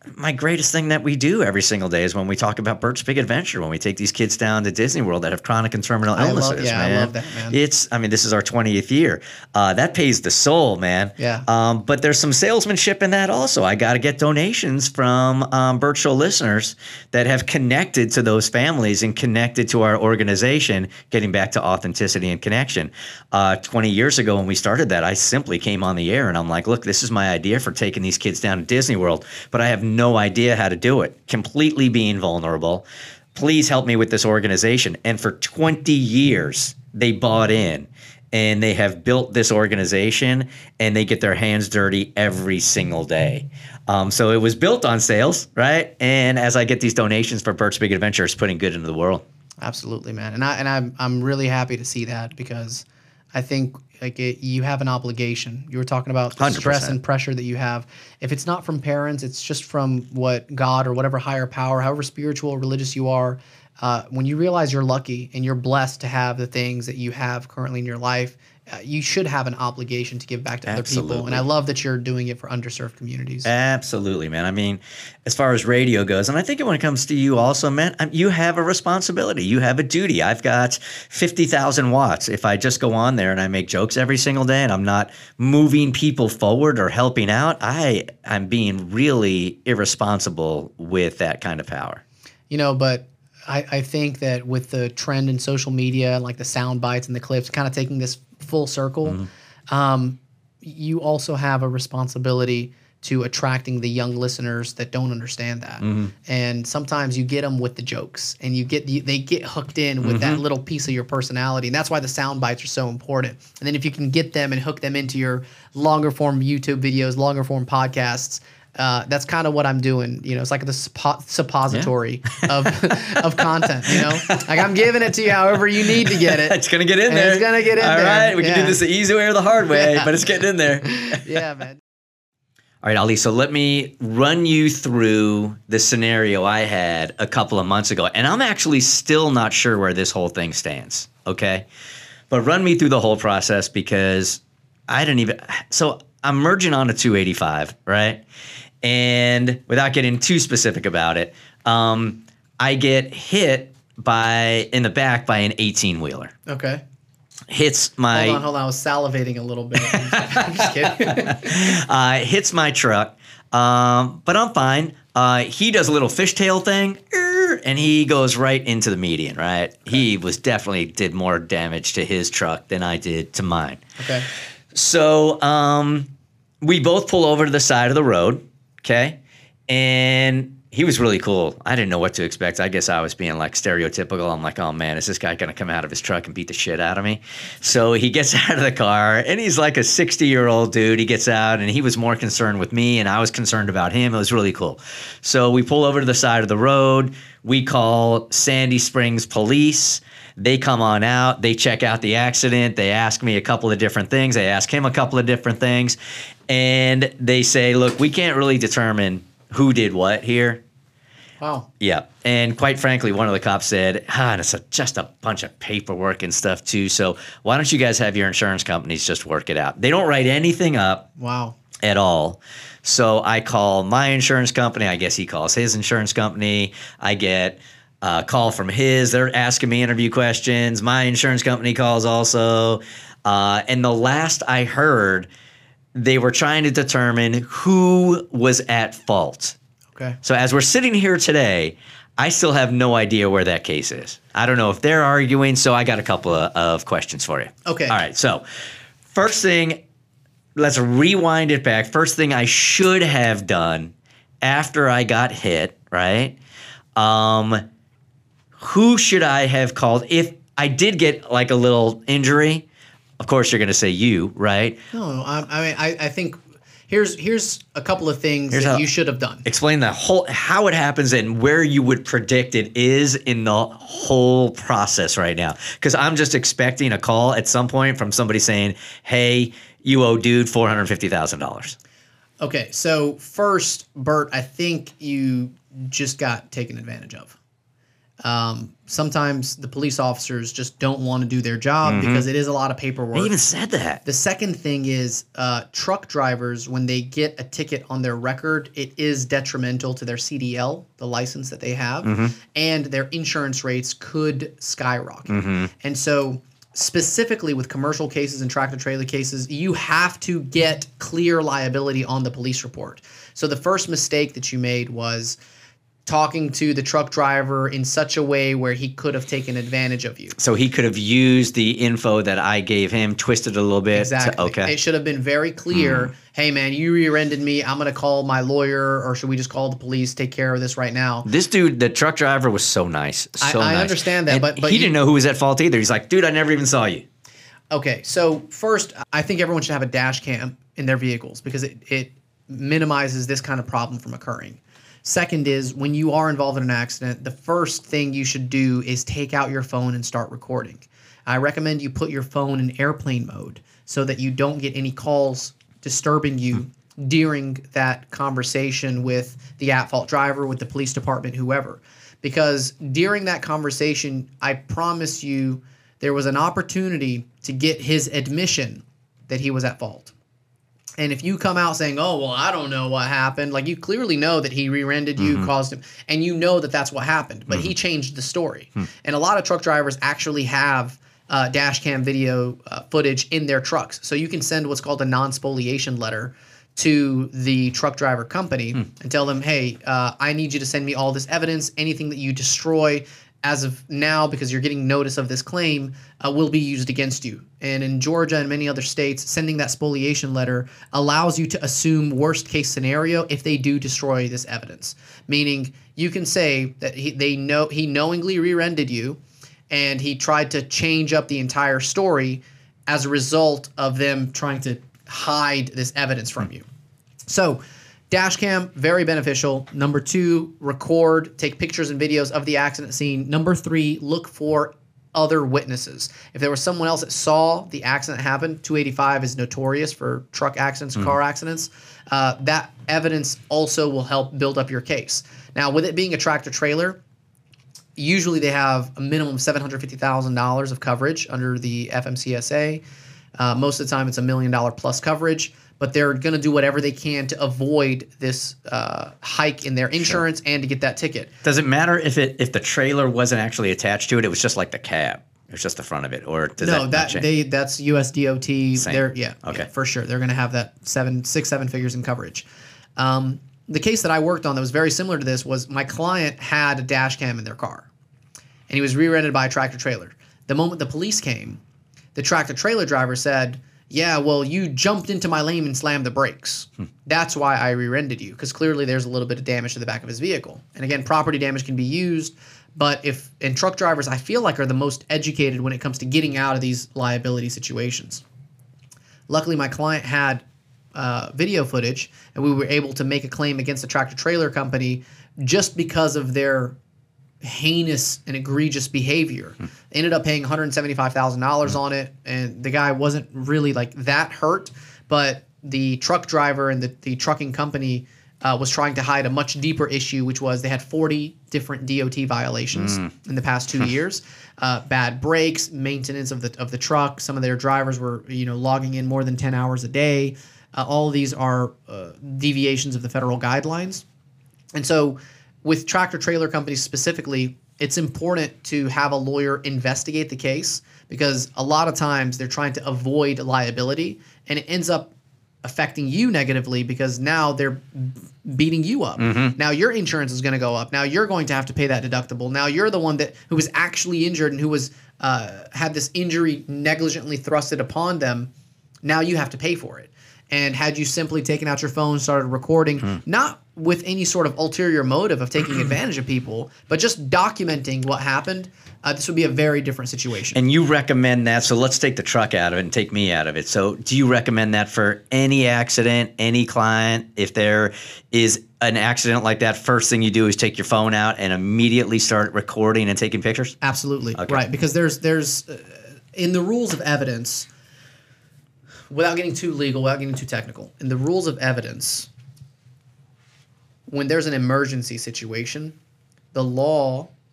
my greatest thing that we do every single day is when we talk about Bert's Big Adventure, when we take these kids down to Disney World that have chronic and terminal I illnesses, love, yeah, man. I love that, man. It's, I mean, this is our twentieth year. Uh, that pays the soul, man. Yeah. Um, but there's some salesmanship in that also. I got to get donations from um, Bert Show listeners that have connected to those families and connected to our organization, getting back to authenticity and connection. Uh, twenty years ago when we started that, I simply came on the air and I'm like, look, this is my idea for taking these kids down to Disney World, but I have no idea how to do it. Completely being vulnerable. Please help me with this organization. And for twenty years, they bought in and they have built this organization and they get their hands dirty every single day. Um, so it was built on sales, right? And as I get these donations for Bert's Big Adventure, it's putting good into the world. Absolutely, man. And I and I'm I'm really happy to see that, because I think like it, you have an obligation. You were talking about the one hundred percent stress and pressure that you have. If it's not from parents, it's just from what God or whatever higher power, however spiritual or religious you are. Uh, when you realize you're lucky and you're blessed to have the things that you have currently in your life, uh, you should have an obligation to give back to Absolutely. other people. And I love that you're doing it for underserved communities. Absolutely, man. I mean, as far as radio goes, and I think when it comes to you also, man, um, you have a responsibility. You have a duty. I've got fifty thousand watts. If I just go on there and I make jokes every single day and I'm not moving people forward or helping out, I, I'm being really irresponsible with that kind of power. You know, but I, I think that with the trend in social media, like the sound bites and the clips, kind of taking this full circle, mm-hmm. um, you also have a responsibility to attracting the young listeners that don't understand that. Mm-hmm. And sometimes you get them with the jokes, and you get you, they get hooked in with mm-hmm. that little piece of your personality. And that's why the sound bites are so important. And then if you can get them and hook them into your longer form YouTube videos, longer form podcasts, Uh, that's kind of what I'm doing. You know, it's like the suppo- suppository yeah. of of content, you know? Like I'm giving it to you however you need to get it. It's going to get in and there. It's going to get in All there. All right. We yeah. can do this the easy way or the hard way, yeah. but it's getting in there. Yeah, man. All right, Ali, so let me run you through the scenario I had a couple of months ago. And I'm actually still not sure where this whole thing stands, okay? But run me through the whole process, because I didn't even – so I'm merging on a two eighty-five, right? And without getting too specific about it, um, I get hit by in the back by an eighteen-wheeler. Okay. Hits my... Hold on, hold on. I was salivating a little bit. I'm just kidding. uh, hits my truck, um, but I'm fine. Uh, he does a little fishtail thing, and he goes right into the median, right? Okay. He was definitely did more damage to his truck than I did to mine. Okay. So um, we both pull over to the side of the road. Okay. And he was really cool. I didn't know what to expect. I guess I was being like stereotypical. I'm like, oh man, is this guy going to come out of his truck and beat the shit out of me? So he gets out of the car, and he's like a sixty year old dude. He gets out, and he was more concerned with me, and I was concerned about him. It was really cool. So we pull over to the side of the road. We call Sandy Springs police. They come on out. They check out the accident. They ask me a couple of different things. They ask him a couple of different things. And they say, look, we can't really determine who did what here. Wow. Yeah. And quite frankly, one of the cops said, ah, and it's a, just a bunch of paperwork and stuff too. So why don't you guys have your insurance companies just work it out? They don't write anything up. Wow. At all. So I call my insurance company. I guess he calls his insurance company. I get a call from his. They're asking me interview questions. My insurance company calls also. Uh, and the last I heard, they were trying to determine who was at fault. Okay. So as we're sitting here today, I still have no idea where that case is. I don't know if they're arguing, so I got a couple of, of questions for you. Okay. All right. So first thing, let's rewind it back. First thing I should have done after I got hit, right? Um, who should I have called? If I did get like a little injury, of course you're going to say you, right? No, I, I mean, I, I think here's here's a couple of things Here's that how- you should have done. Explain the whole how it happens and where you would predict it is in the whole process right now. Because I'm just expecting a call at some point from somebody saying, "Hey, you owe dude four hundred fifty thousand dollars." Okay, so first, Bert, I think you just got taken advantage of. Um, sometimes the police officers just don't want to do their job mm-hmm. because it is a lot of paperwork. They even said that. The second thing is uh, truck drivers, when they get a ticket on their record, it is detrimental to their C D L, the license that they have, mm-hmm. and their insurance rates could skyrocket. Mm-hmm. And so specifically with commercial cases and tractor trailer cases, you have to get clear liability on the police report. So the first mistake that you made was talking to the truck driver in such a way where he could have taken advantage of you. So he could have used the info that I gave him, twisted it a little bit. Exactly. To, okay. It should have been very clear. Mm. Hey, man, you rear-ended me. I'm going to call my lawyer, or should we just call the police, take care of this right now? This dude, the truck driver, was so nice. So I, I nice. understand that, and but, but he you, didn't know who was at fault either. He's like, dude, I never even saw you. Okay, so first, I think everyone should have a dash cam in their vehicles because it, it minimizes this kind of problem from occurring. Second is, when you are involved in an accident, the first thing you should do is take out your phone and start recording. I recommend you put your phone in airplane mode so that you don't get any calls disturbing you hmm. during that conversation with the at-fault driver, with the police department, whoever. Because during that conversation, I promise you there was an opportunity to get his admission that he was at fault. And if you come out saying, oh, well, I don't know what happened, like you clearly know that he rear-ended you, mm-hmm. caused him, and you know that that's what happened, but mm-hmm. he changed the story. Mm-hmm. And a lot of truck drivers actually have uh, dash cam video uh, footage in their trucks. So you can send what's called a non-spoliation letter to the truck driver company mm. and tell them, hey, uh, I need you to send me all this evidence. Anything that you destroy as of now, because you're getting notice of this claim, uh, will be used against you. And in Georgia and many other states, sending that spoliation letter allows you to assume worst case scenario if they do destroy this evidence. Meaning you can say that he, they know he knowingly rear-ended you and he tried to change up the entire story as a result of them trying to hide this evidence from you. So dash cam, very beneficial. Number two, record, take pictures and videos of the accident scene. Number three, look for other witnesses. If there was someone else that saw the accident happen, two eighty-five is notorious for truck accidents, mm. car accidents. Uh, that evidence also will help build up your case. Now, with it being a tractor trailer, usually they have a minimum of seven hundred fifty thousand dollars of coverage under the F M C S A. Uh, most of the time, it's a million dollar plus coverage. But they're going to do whatever they can to avoid this uh, hike in their insurance sure. and to get that ticket. Does it matter if it if the trailer wasn't actually attached to it? It was just like the cab. It was just the front of it, or does no? That, that they that's U S D O T. Same. They're yeah, okay, yeah, for sure. They're going to have that seven, six, seven figures in coverage. Um, the case that I worked on that was very similar to this was my client had a dash cam in their car, and he was rear-ended by a tractor trailer. The moment the police came, the tractor trailer driver said, yeah, well, you jumped into my lane and slammed the brakes. Hmm. That's why I rear-ended you, because clearly there's a little bit of damage to the back of his vehicle. And again, property damage can be used, but if and truck drivers, I feel like, are the most educated when it comes to getting out of these liability situations. Luckily, my client had uh, video footage, and we were able to make a claim against the tractor trailer company just because of their heinous and egregious behavior. Hmm. Ended up paying one hundred seventy-five thousand dollars hmm. on it, and the guy wasn't really like that hurt, but the truck driver and the, the trucking company uh, was trying to hide a much deeper issue, which was they had forty different D O T violations mm. in the past two years. Uh, bad brakes, maintenance of the of the truck. Some of their drivers were you know logging in more than ten hours a day. Uh, all of these are uh, deviations of the federal guidelines, and so with tractor trailer companies specifically, it's important to have a lawyer investigate the case because a lot of times they're trying to avoid liability, and it ends up affecting you negatively because now they're beating you up. Mm-hmm. Now your insurance is going to go up. Now you're going to have to pay that deductible. Now you're the one that who was actually injured and who was uh, had this injury negligently thrusted upon them. Now you have to pay for it. And had you simply taken out your phone, started recording, hmm. not with any sort of ulterior motive of taking advantage of people, but just documenting what happened, uh, this would be a very different situation. And you recommend that. So let's take the truck out of it and take me out of it. So do you recommend that for any accident, any client? If there is an accident like that, first thing you do is take your phone out and immediately start recording and taking pictures? Absolutely. Okay. Right. Because there's, there's uh, in the rules of evidence, without getting too legal, without getting too technical, in the rules of evidence, when there's an emergency situation, the law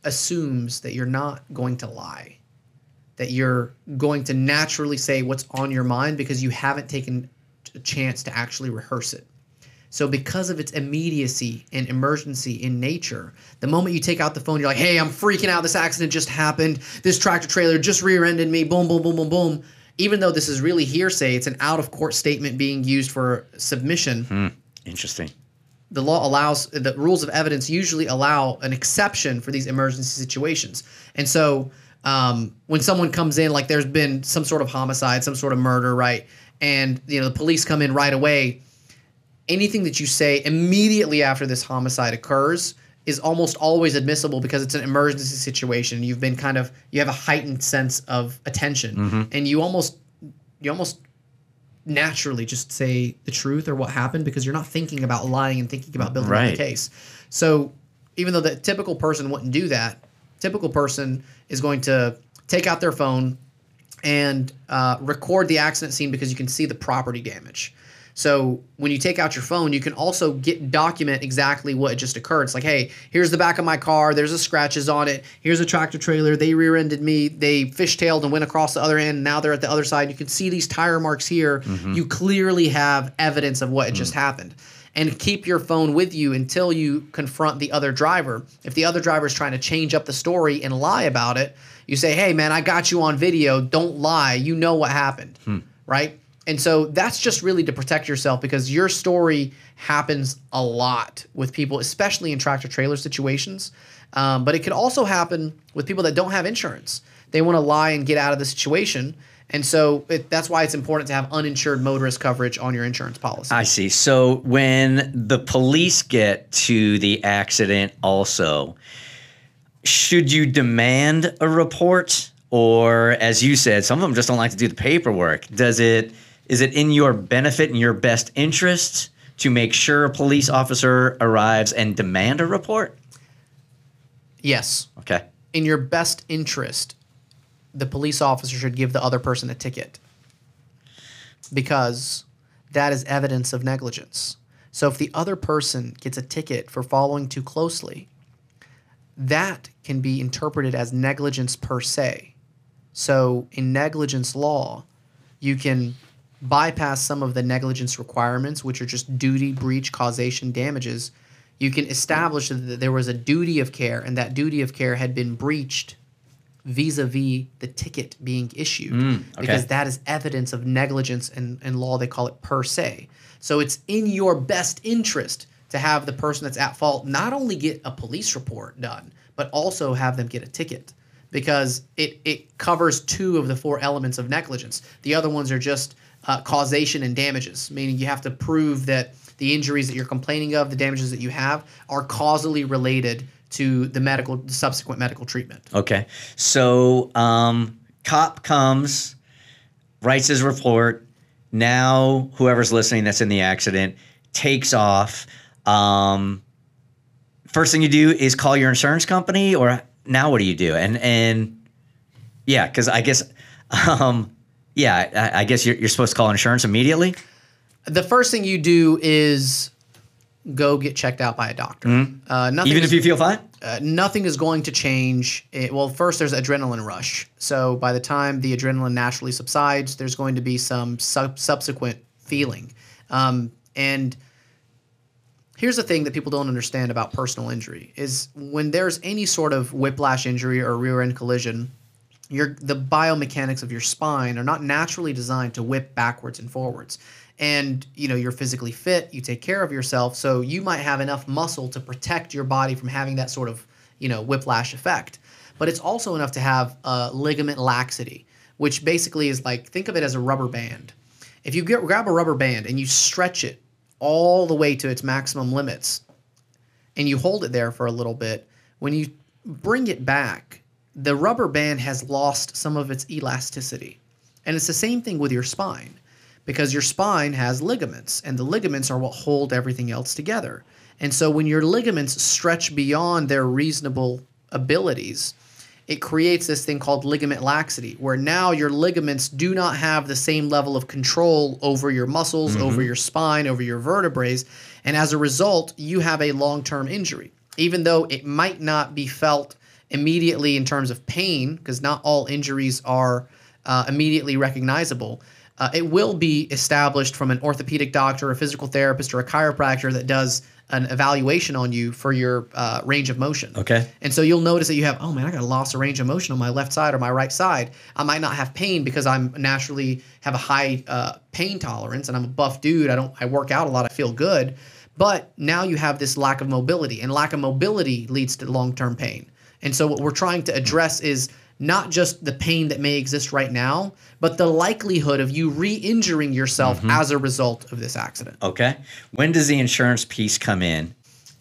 assumes that you're not going to lie, that you're going to naturally say what's on your mind because you haven't taken a chance to actually rehearse it. So because of its immediacy and emergency in nature, the moment you take out the phone, you're like, hey, I'm freaking out. This accident just happened. This tractor trailer just rear-ended me. Boom, boom, boom, boom, boom. Even though this is really hearsay, it's an out-of-court statement being used for submission. Hmm. Interesting. The law allows, the rules of evidence usually allow an exception for these emergency situations. And so um, when someone comes in, like there's been some sort of homicide, some sort of murder, right? And, you know, the police come in right away. Anything that you say immediately after this homicide occurs is almost always admissible because it's an emergency situation. You've been kind of, you have a heightened sense of attention, mm-hmm. and you almost, you almost naturally just say the truth or what happened because you're not thinking about lying and thinking about building right. up the case. So even though the typical person wouldn't do that, typical person is going to take out their phone and uh, record the accident scene because you can see the property damage. So when you take out your phone, you can also get document exactly what just occurred. It's like, hey, here's the back of my car. There's the scratches on it. Here's a tractor trailer. They rear-ended me. They fishtailed and went across the other end. And now they're at the other side. You can see these tire marks here. Mm-hmm. You clearly have evidence of what mm-hmm. just happened. And keep your phone with you until you confront the other driver. If the other driver is trying to change up the story and lie about it, you say, hey, man, I got you on video. Don't lie. You know what happened, hmm. right? And so that's just really to protect yourself because your story happens a lot with people, especially in tractor trailer situations. Um, but it could also happen with people that don't have insurance. They want to lie and get out of the situation. And so it, that's why it's important to have uninsured motorist coverage on your insurance policy. I see. So when the police get to the accident also, should you demand a report? Or as you said, some of them just don't like to do the paperwork. Does it... Is it in your benefit and your best interest to make sure a police officer arrives and demand a report? Yes. Okay. In your best interest, the police officer should give the other person a ticket because that is evidence of negligence. So if the other person gets a ticket for following too closely, that can be interpreted as negligence per se. So in negligence law, you can bypass some of the negligence requirements, which are just duty, breach, causation, damages. You can establish that there was a duty of care, and that duty of care had been breached vis-a-vis the ticket being issued, mm, okay. because that is evidence of negligence, and in law they call it per se. So it's in your best interest to have the person that's at fault not only get a police report done, but also have them get a ticket, because it, it covers two of the four elements of negligence. The other ones are just Uh, causation and damages, meaning you have to prove that the injuries that you're complaining of, the damages that you have, are causally related to the medical, the subsequent medical treatment. Okay. So um, cop comes, writes his report. Now whoever's listening that's in the accident takes off. Um, first thing you do is call your insurance company, or now what do you do? And, and yeah, because I guess... Um, Yeah, I, I guess you're, you're supposed to call insurance immediately? The first thing you do is go get checked out by a doctor. Mm-hmm. Uh, nothing Even is, if you feel fine? Uh, nothing is going to change. It, well, first there's adrenaline rush. So by the time the adrenaline naturally subsides, there's going to be some sub- subsequent feeling. Um, and here's the thing that people don't understand about personal injury is when there's any sort of whiplash injury or rear-end collision, Your, the biomechanics of your spine are not naturally designed to whip backwards and forwards. And, you know, you're physically fit, you take care of yourself, so you might have enough muscle to protect your body from having that sort of, you know, whiplash effect. But it's also enough to have uh, ligament laxity, which basically is like, think of it as a rubber band. If you get, grab a rubber band and you stretch it all the way to its maximum limits, and you hold it there for a little bit, when you bring it back, the rubber band has lost some of its elasticity. And it's the same thing with your spine, because your spine has ligaments, and the ligaments are what hold everything else together. And so when your ligaments stretch beyond their reasonable abilities, it creates this thing called ligament laxity, where now your ligaments do not have the same level of control over your muscles, mm-hmm. over your spine, over your vertebrae. And as a result, you have a long-term injury, even though it might not be felt immediately in terms of pain, because not all injuries are uh, immediately recognizable. Uh, it will be established from an orthopedic doctor, a physical therapist, or a chiropractor that does an evaluation on you for your uh, range of motion. Okay. And so you'll notice that you have, oh man, I got a loss of range of motion on my left side or my right side. I might not have pain because I'm naturally have a high uh, pain tolerance and I'm a buff dude. I don't, I work out a lot. I feel good. But now you have this lack of mobility, and lack of mobility leads to long-term pain. And so what we're trying to address is not just the pain that may exist right now, but the likelihood of you re-injuring yourself mm-hmm. as a result of this accident. Okay. When does the insurance piece come in?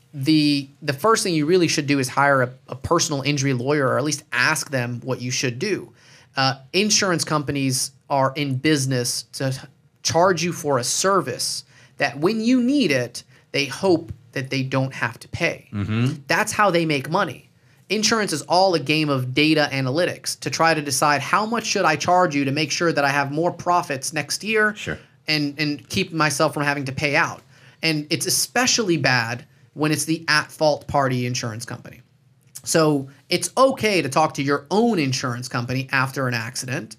The the first thing you really should do is hire a, a personal injury lawyer, or at least ask them what you should do. Uh, insurance companies are in business to charge you for a service that when you need it, they hope that they don't have to pay. Mm-hmm. That's how they make money. Insurance is all a game of data analytics to try to decide how much should I charge you to make sure that I have more profits next year sure. and, and keep myself from having to pay out. And it's especially bad when it's the at-fault party insurance company. So it's okay to talk to your own insurance company after an accident.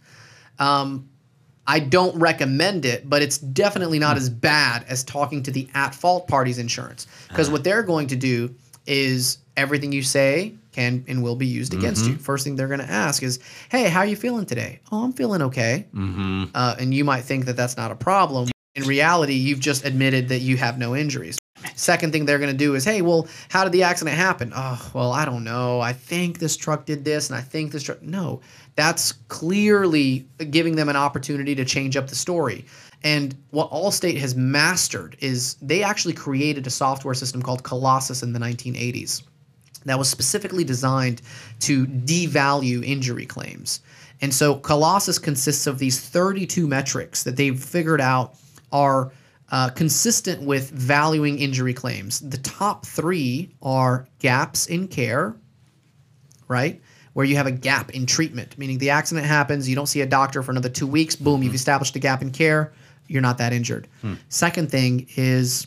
Um, I don't recommend it, but it's definitely not as bad as talking to the at-fault party's insurance, because what they're going to do is everything you say can and will be used against mm-hmm. you. First thing they're going to ask is, hey, how are you feeling today? Oh, I'm feeling okay. Mm-hmm. Uh, and you might think that that's not a problem. In reality, you've just admitted that you have no injuries. Second thing they're going to do is, hey, well, how did the accident happen? Oh, well, I don't know. I think this truck did this, and I think this truck. No, that's clearly giving them an opportunity to change up the story. And what Allstate has mastered is they actually created a software system called Colossus in the nineteen eighties that was specifically designed to devalue injury claims. And so Colossus consists of these thirty-two metrics that they've figured out are uh, consistent with valuing injury claims. The top three are gaps in care, right? Where you have a gap in treatment, meaning the accident happens, you don't see a doctor for another two weeks, boom, mm-hmm. you've established a gap in care, you're not that injured. Hmm. Second thing is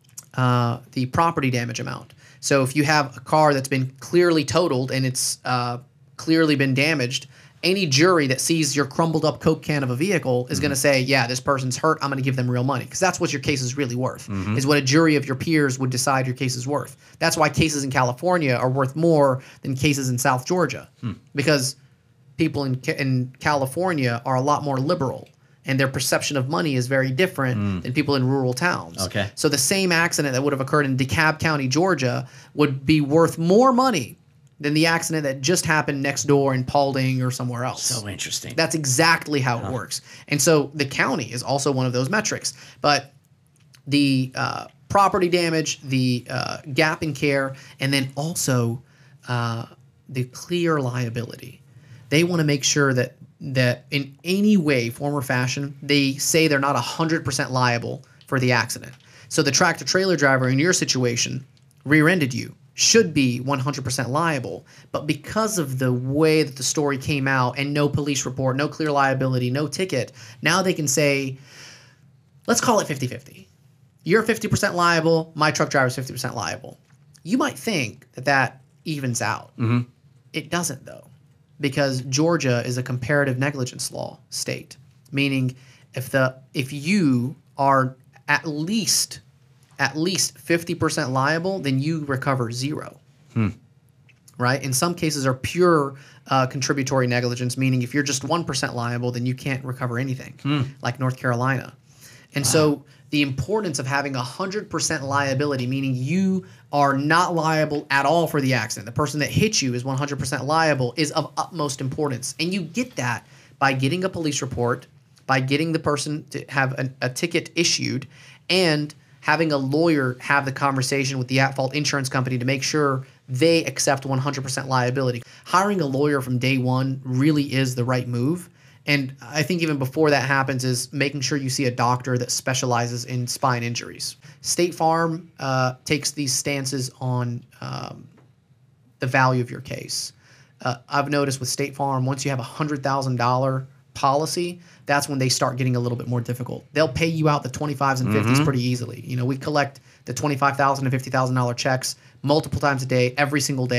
uh, the property damage amount. So if you have a car that's been clearly totaled and it's uh, clearly been damaged, any jury that sees your crumbled up Coke can of a vehicle is mm-hmm. going to say, yeah, this person's hurt, I'm going to give them real money, because that's what your case is really worth, mm-hmm. is what a jury of your peers would decide your case is worth. That's why cases in California are worth more than cases in South Georgia, hmm. because people in, in California are a lot more liberal, and their perception of money is very different mm. than people in rural towns. Okay. So the same accident that would have occurred in DeKalb County, Georgia, would be worth more money than the accident that just happened next door in Paulding or somewhere else. So interesting. That's exactly how huh. it works. And so the county is also one of those metrics. But the uh, property damage, the uh, gap in care, and then also uh, the clear liability. They want to make sure that that in any way, form, or fashion, they say they're not one hundred percent liable for the accident. So the tractor-trailer driver in your situation rear-ended you, should be one hundred percent liable. But because of the way that the story came out and no police report, no clear liability, no ticket, now they can say, let's call it fifty-fifty. You're fifty percent liable, my truck driver's fifty percent liable. You might think that that evens out. Mm-hmm. It doesn't, though, because Georgia is a comparative negligence law state, meaning if the if you are at least at least fifty percent liable, then you recover zero. Hmm. Right? In some cases are pure uh, contributory negligence, meaning if you're just one percent liable, then you can't recover anything, hmm. like North Carolina. And wow. so the importance of having one hundred percent liability, meaning you are not liable at all for the accident. The person that hit you is one hundred percent liable, is of utmost importance. And you get that by getting a police report, by getting the person to have a, a ticket issued, and having a lawyer have the conversation with the at-fault insurance company to make sure they accept one hundred percent liability. Hiring a lawyer from day one really is the right move. And I think even before that happens is making sure you see a doctor that specializes in spine injuries. State Farm uh, takes these stances on um, the value of your case. Uh, I've noticed with State Farm, once you have a one hundred thousand dollars policy, that's when they start getting a little bit more difficult. They'll pay you out the twenty-fives and fifties mm-hmm. pretty easily. You know, we collect the twenty-five thousand dollars and fifty thousand dollars checks multiple times a day, every single day,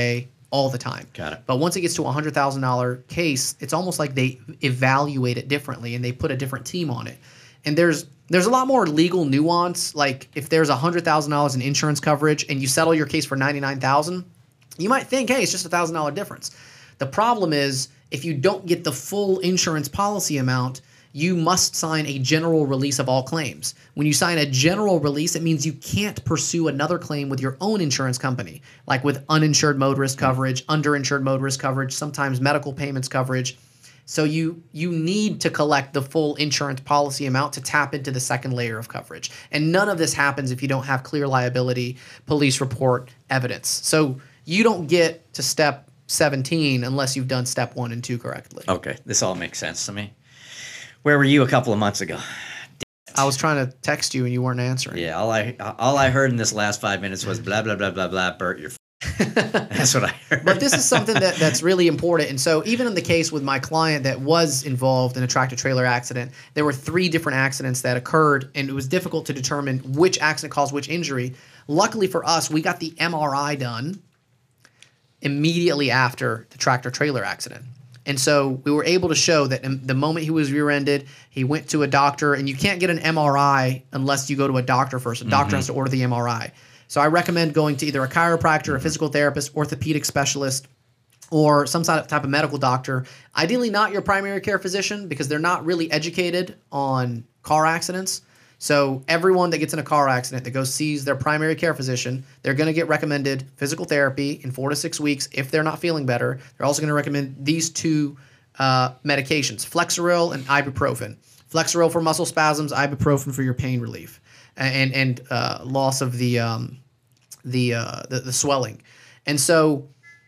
all the time. Got it. But once it gets to a one hundred thousand dollars case, it's almost like they evaluate it differently and they put a different team on it. And there's there's a lot more legal nuance. Like if there's one hundred thousand dollars in insurance coverage and you settle your case for ninety-nine thousand dollars, you might think, hey, it's just a one thousand dollars difference. The problem is if you don't get the full insurance policy amount, you must sign a general release of all claims. When you sign a general release, it means you can't pursue another claim with your own insurance company, like with uninsured motorist coverage, underinsured motorist coverage, sometimes medical payments coverage. So you you need to collect the full insurance policy amount to tap into the second layer of coverage. And none of this happens if you don't have clear liability, police report, evidence. So you don't get to step seventeen unless you've done step one and two correctly. Okay, this all makes sense to me. Where were you a couple of months ago? I was trying to text you and you weren't answering. Yeah, all I all I heard in this last five minutes was blah blah blah blah blah. Bert, you're. F- That's what I heard. But this is something that, that's really important. And so even in the case with my client that was involved in a tractor trailer accident, there were three different accidents that occurred, and it was difficult to determine which accident caused which injury. Luckily for us, we got the M R I done immediately after the tractor trailer accident. And so we were able to show that the moment he was rear-ended, he went to a doctor, and you can't get an M R I unless you go to a doctor first. A doctor mm-hmm. has to order the M R I. So I recommend going to either a chiropractor, a physical therapist, orthopedic specialist, or some type of medical doctor. Ideally not your primary care physician because they're not really educated on car accidents. So everyone that gets in a car accident that goes sees their primary care physician, they're going to get recommended physical therapy in four to six weeks if they're not feeling better. They're also going to recommend these two uh, medications, Flexeril and ibuprofen. Flexeril for muscle spasms, ibuprofen for your pain relief and and uh, loss of the, um, the, uh, the the swelling. And so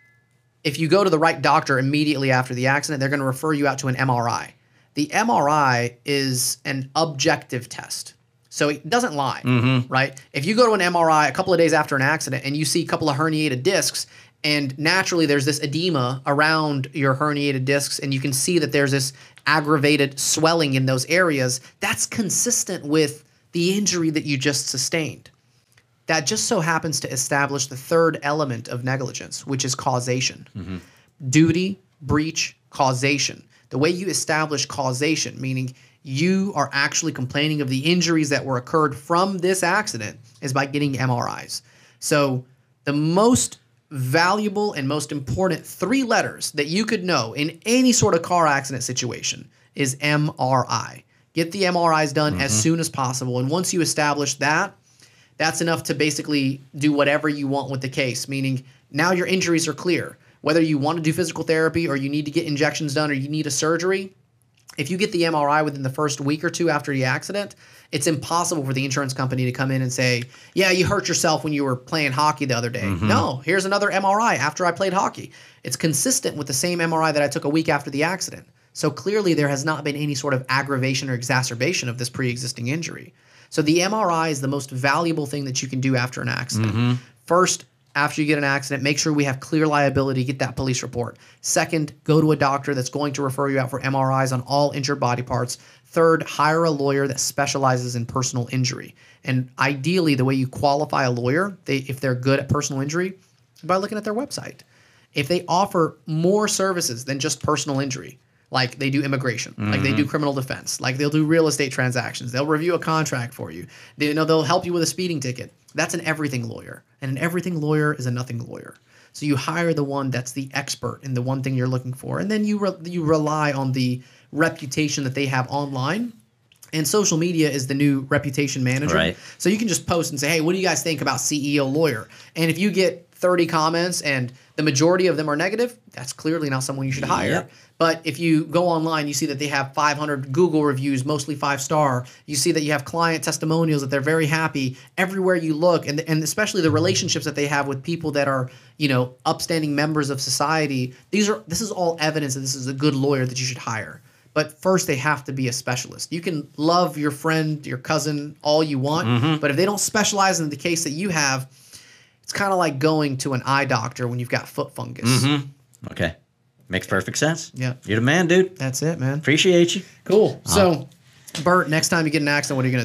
if you go to the right doctor immediately after the accident, they're going to refer you out to an M R I. The M R I is an objective test. So it doesn't lie, mm-hmm. right? If you go to an M R I a couple of days after an accident and you see a couple of herniated discs, and naturally there's this edema around your herniated discs, and you can see that there's this aggravated swelling in those areas, that's consistent with the injury that you just sustained. That just so happens to establish the third element of negligence, which is causation. Mm-hmm. Duty, breach, causation. The way you establish causation, meaning you are actually complaining of the injuries that were occurred from this accident, is by getting M R Is. So the most valuable and most important three letters that you could know in any sort of car accident situation is M R I. Get the M R Is done mm-hmm. as soon as possible. And once you establish that, that's enough to basically do whatever you want with the case, meaning now your injuries are clear. Whether you want to do physical therapy or you need to get injections done or you need a surgery, if you get the M R I within the first week or two after the accident, it's impossible for the insurance company to come in and say, yeah, you hurt yourself when you were playing hockey the other day. Mm-hmm. No, here's another M R I after I played hockey. It's consistent with the same M R I that I took a week after the accident. So clearly there has not been any sort of aggravation or exacerbation of this pre-existing injury. So the M R I is the most valuable thing that you can do after an accident. Mm-hmm. First, after you get an accident, make sure we have clear liability, get that police report. Second, go to a doctor that's going to refer you out for M R Is on all injured body parts. Third, hire a lawyer that specializes in personal injury. And ideally, the way you qualify a lawyer, they, if they're good at personal injury, by looking at their website. If they offer more services than just personal injury, like they do immigration, mm-hmm. like they do criminal defense, like they'll do real estate transactions, they'll review a contract for you, they, you know, they'll help you with a speeding ticket. That's an everything lawyer, and an everything lawyer is a nothing lawyer. So you hire the one that's the expert in the one thing you're looking for, and then you re- you rely on the reputation that they have online. And social media is the new reputation manager. Right. So you can just post and say, hey, what do you guys think about C E O lawyer? And if you get thirty comments and the majority of them are negative, that's clearly not someone you should hire. Yep. But if you go online, you see that they have five hundred Google reviews, mostly five-star. You see that you have client testimonials that they're very happy everywhere you look, and and especially the relationships that they have with people that are, you know, upstanding members of society. These are this is all evidence that this is a good lawyer that you should hire. But first, they have to be a specialist. You can love your friend, your cousin, all you want, mm-hmm. but if they don't specialize in the case that you have, it's kind of like going to an eye doctor when you've got foot fungus. Mm-hmm. Okay. Makes perfect sense. Yeah. You're the man, dude. That's it, man. Appreciate you. Cool. So, Bert, next time you get in an accident, what are you going to do?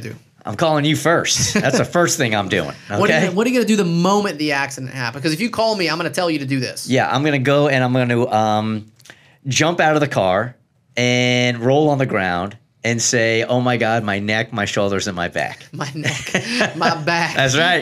I'm calling you first. That's the first thing I'm doing. Okay. What are you, what are you going to do the moment the accident happened? Because if you call me, I'm going to tell you to do this. Yeah, I'm gonna go and I'm gonna um, jump out of the car and roll on the ground and say, "Oh my God, my neck, my shoulders, and my back." My neck, my back. That's right.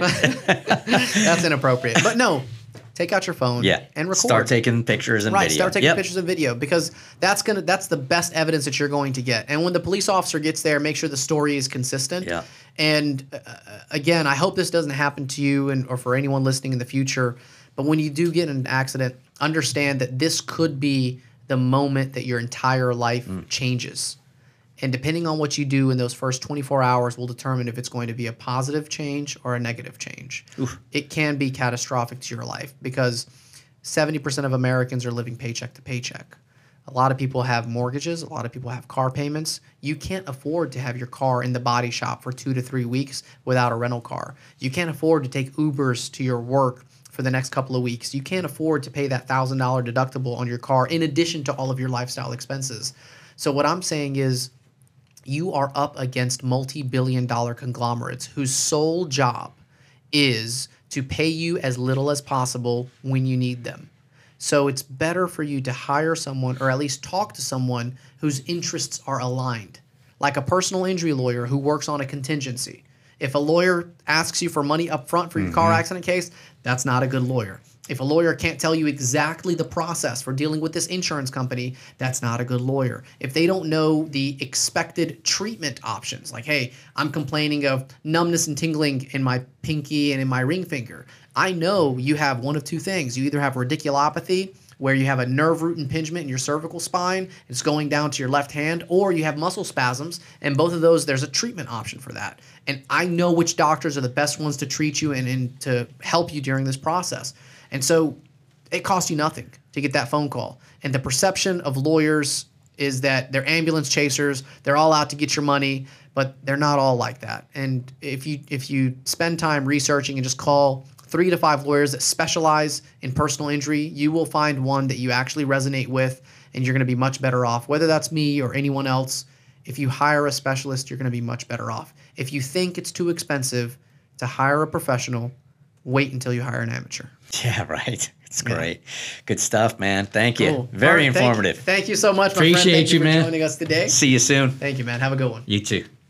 That's inappropriate. But no, take out your phone. Yeah. And record. Start taking pictures and right, video. Start taking Yep. pictures and video because that's gonna that's the best evidence that you're going to get. And when the police officer gets there, make sure the story is consistent. Yeah. And uh, again, I hope this doesn't happen to you and or for anyone listening in the future. But when you do get in an accident, understand that this could be the moment that your entire life Mm. changes. And depending on what you do in those first twenty-four hours will determine if it's going to be a positive change or a negative change. Oof. It can be catastrophic to your life because seventy percent of Americans are living paycheck to paycheck. A lot of people have mortgages. A lot of people have car payments. You can't afford to have your car in the body shop for two to three weeks without a rental car. You can't afford to take Ubers to your work for the next couple of weeks. You can't afford to pay that one thousand dollars deductible on your car in addition to all of your lifestyle expenses. So what I'm saying is you are up against multi-billion dollar conglomerates whose sole job is to pay you as little as possible when you need them. So it's better for you to hire someone or at least talk to someone whose interests are aligned, like a personal injury lawyer who works on a contingency. If a lawyer asks you for money up front for your Mm-hmm. car accident case, that's not a good lawyer. If a lawyer can't tell you exactly the process for dealing with this insurance company, that's not a good lawyer. If they don't know the expected treatment options, like, hey, I'm complaining of numbness and tingling in my pinky and in my ring finger. I know you have one of two things. You either have radiculopathy, where you have a nerve root impingement in your cervical spine, it's going down to your left hand, or you have muscle spasms, and both of those, there's a treatment option for that. And I know which doctors are the best ones to treat you and, and to help you during this process. And so it costs you nothing to get that phone call. And the perception of lawyers is that they're ambulance chasers, they're all out to get your money, but they're not all like that. And if you if you spend time researching and just call three to five lawyers that specialize in personal injury, you will find one that you actually resonate with, and you're going to be much better off. Whether that's me or anyone else, if you hire a specialist, you're going to be much better off. If you think it's too expensive to hire a professional, wait until you hire an amateur. Yeah, right. It's great. Good stuff, man. Thank you. Cool. Very All right, thank- informative. Thank, you so much, my Appreciate friend. Thank you, for man. joining us today. See you soon. Thank you, man. Have a good one. You too.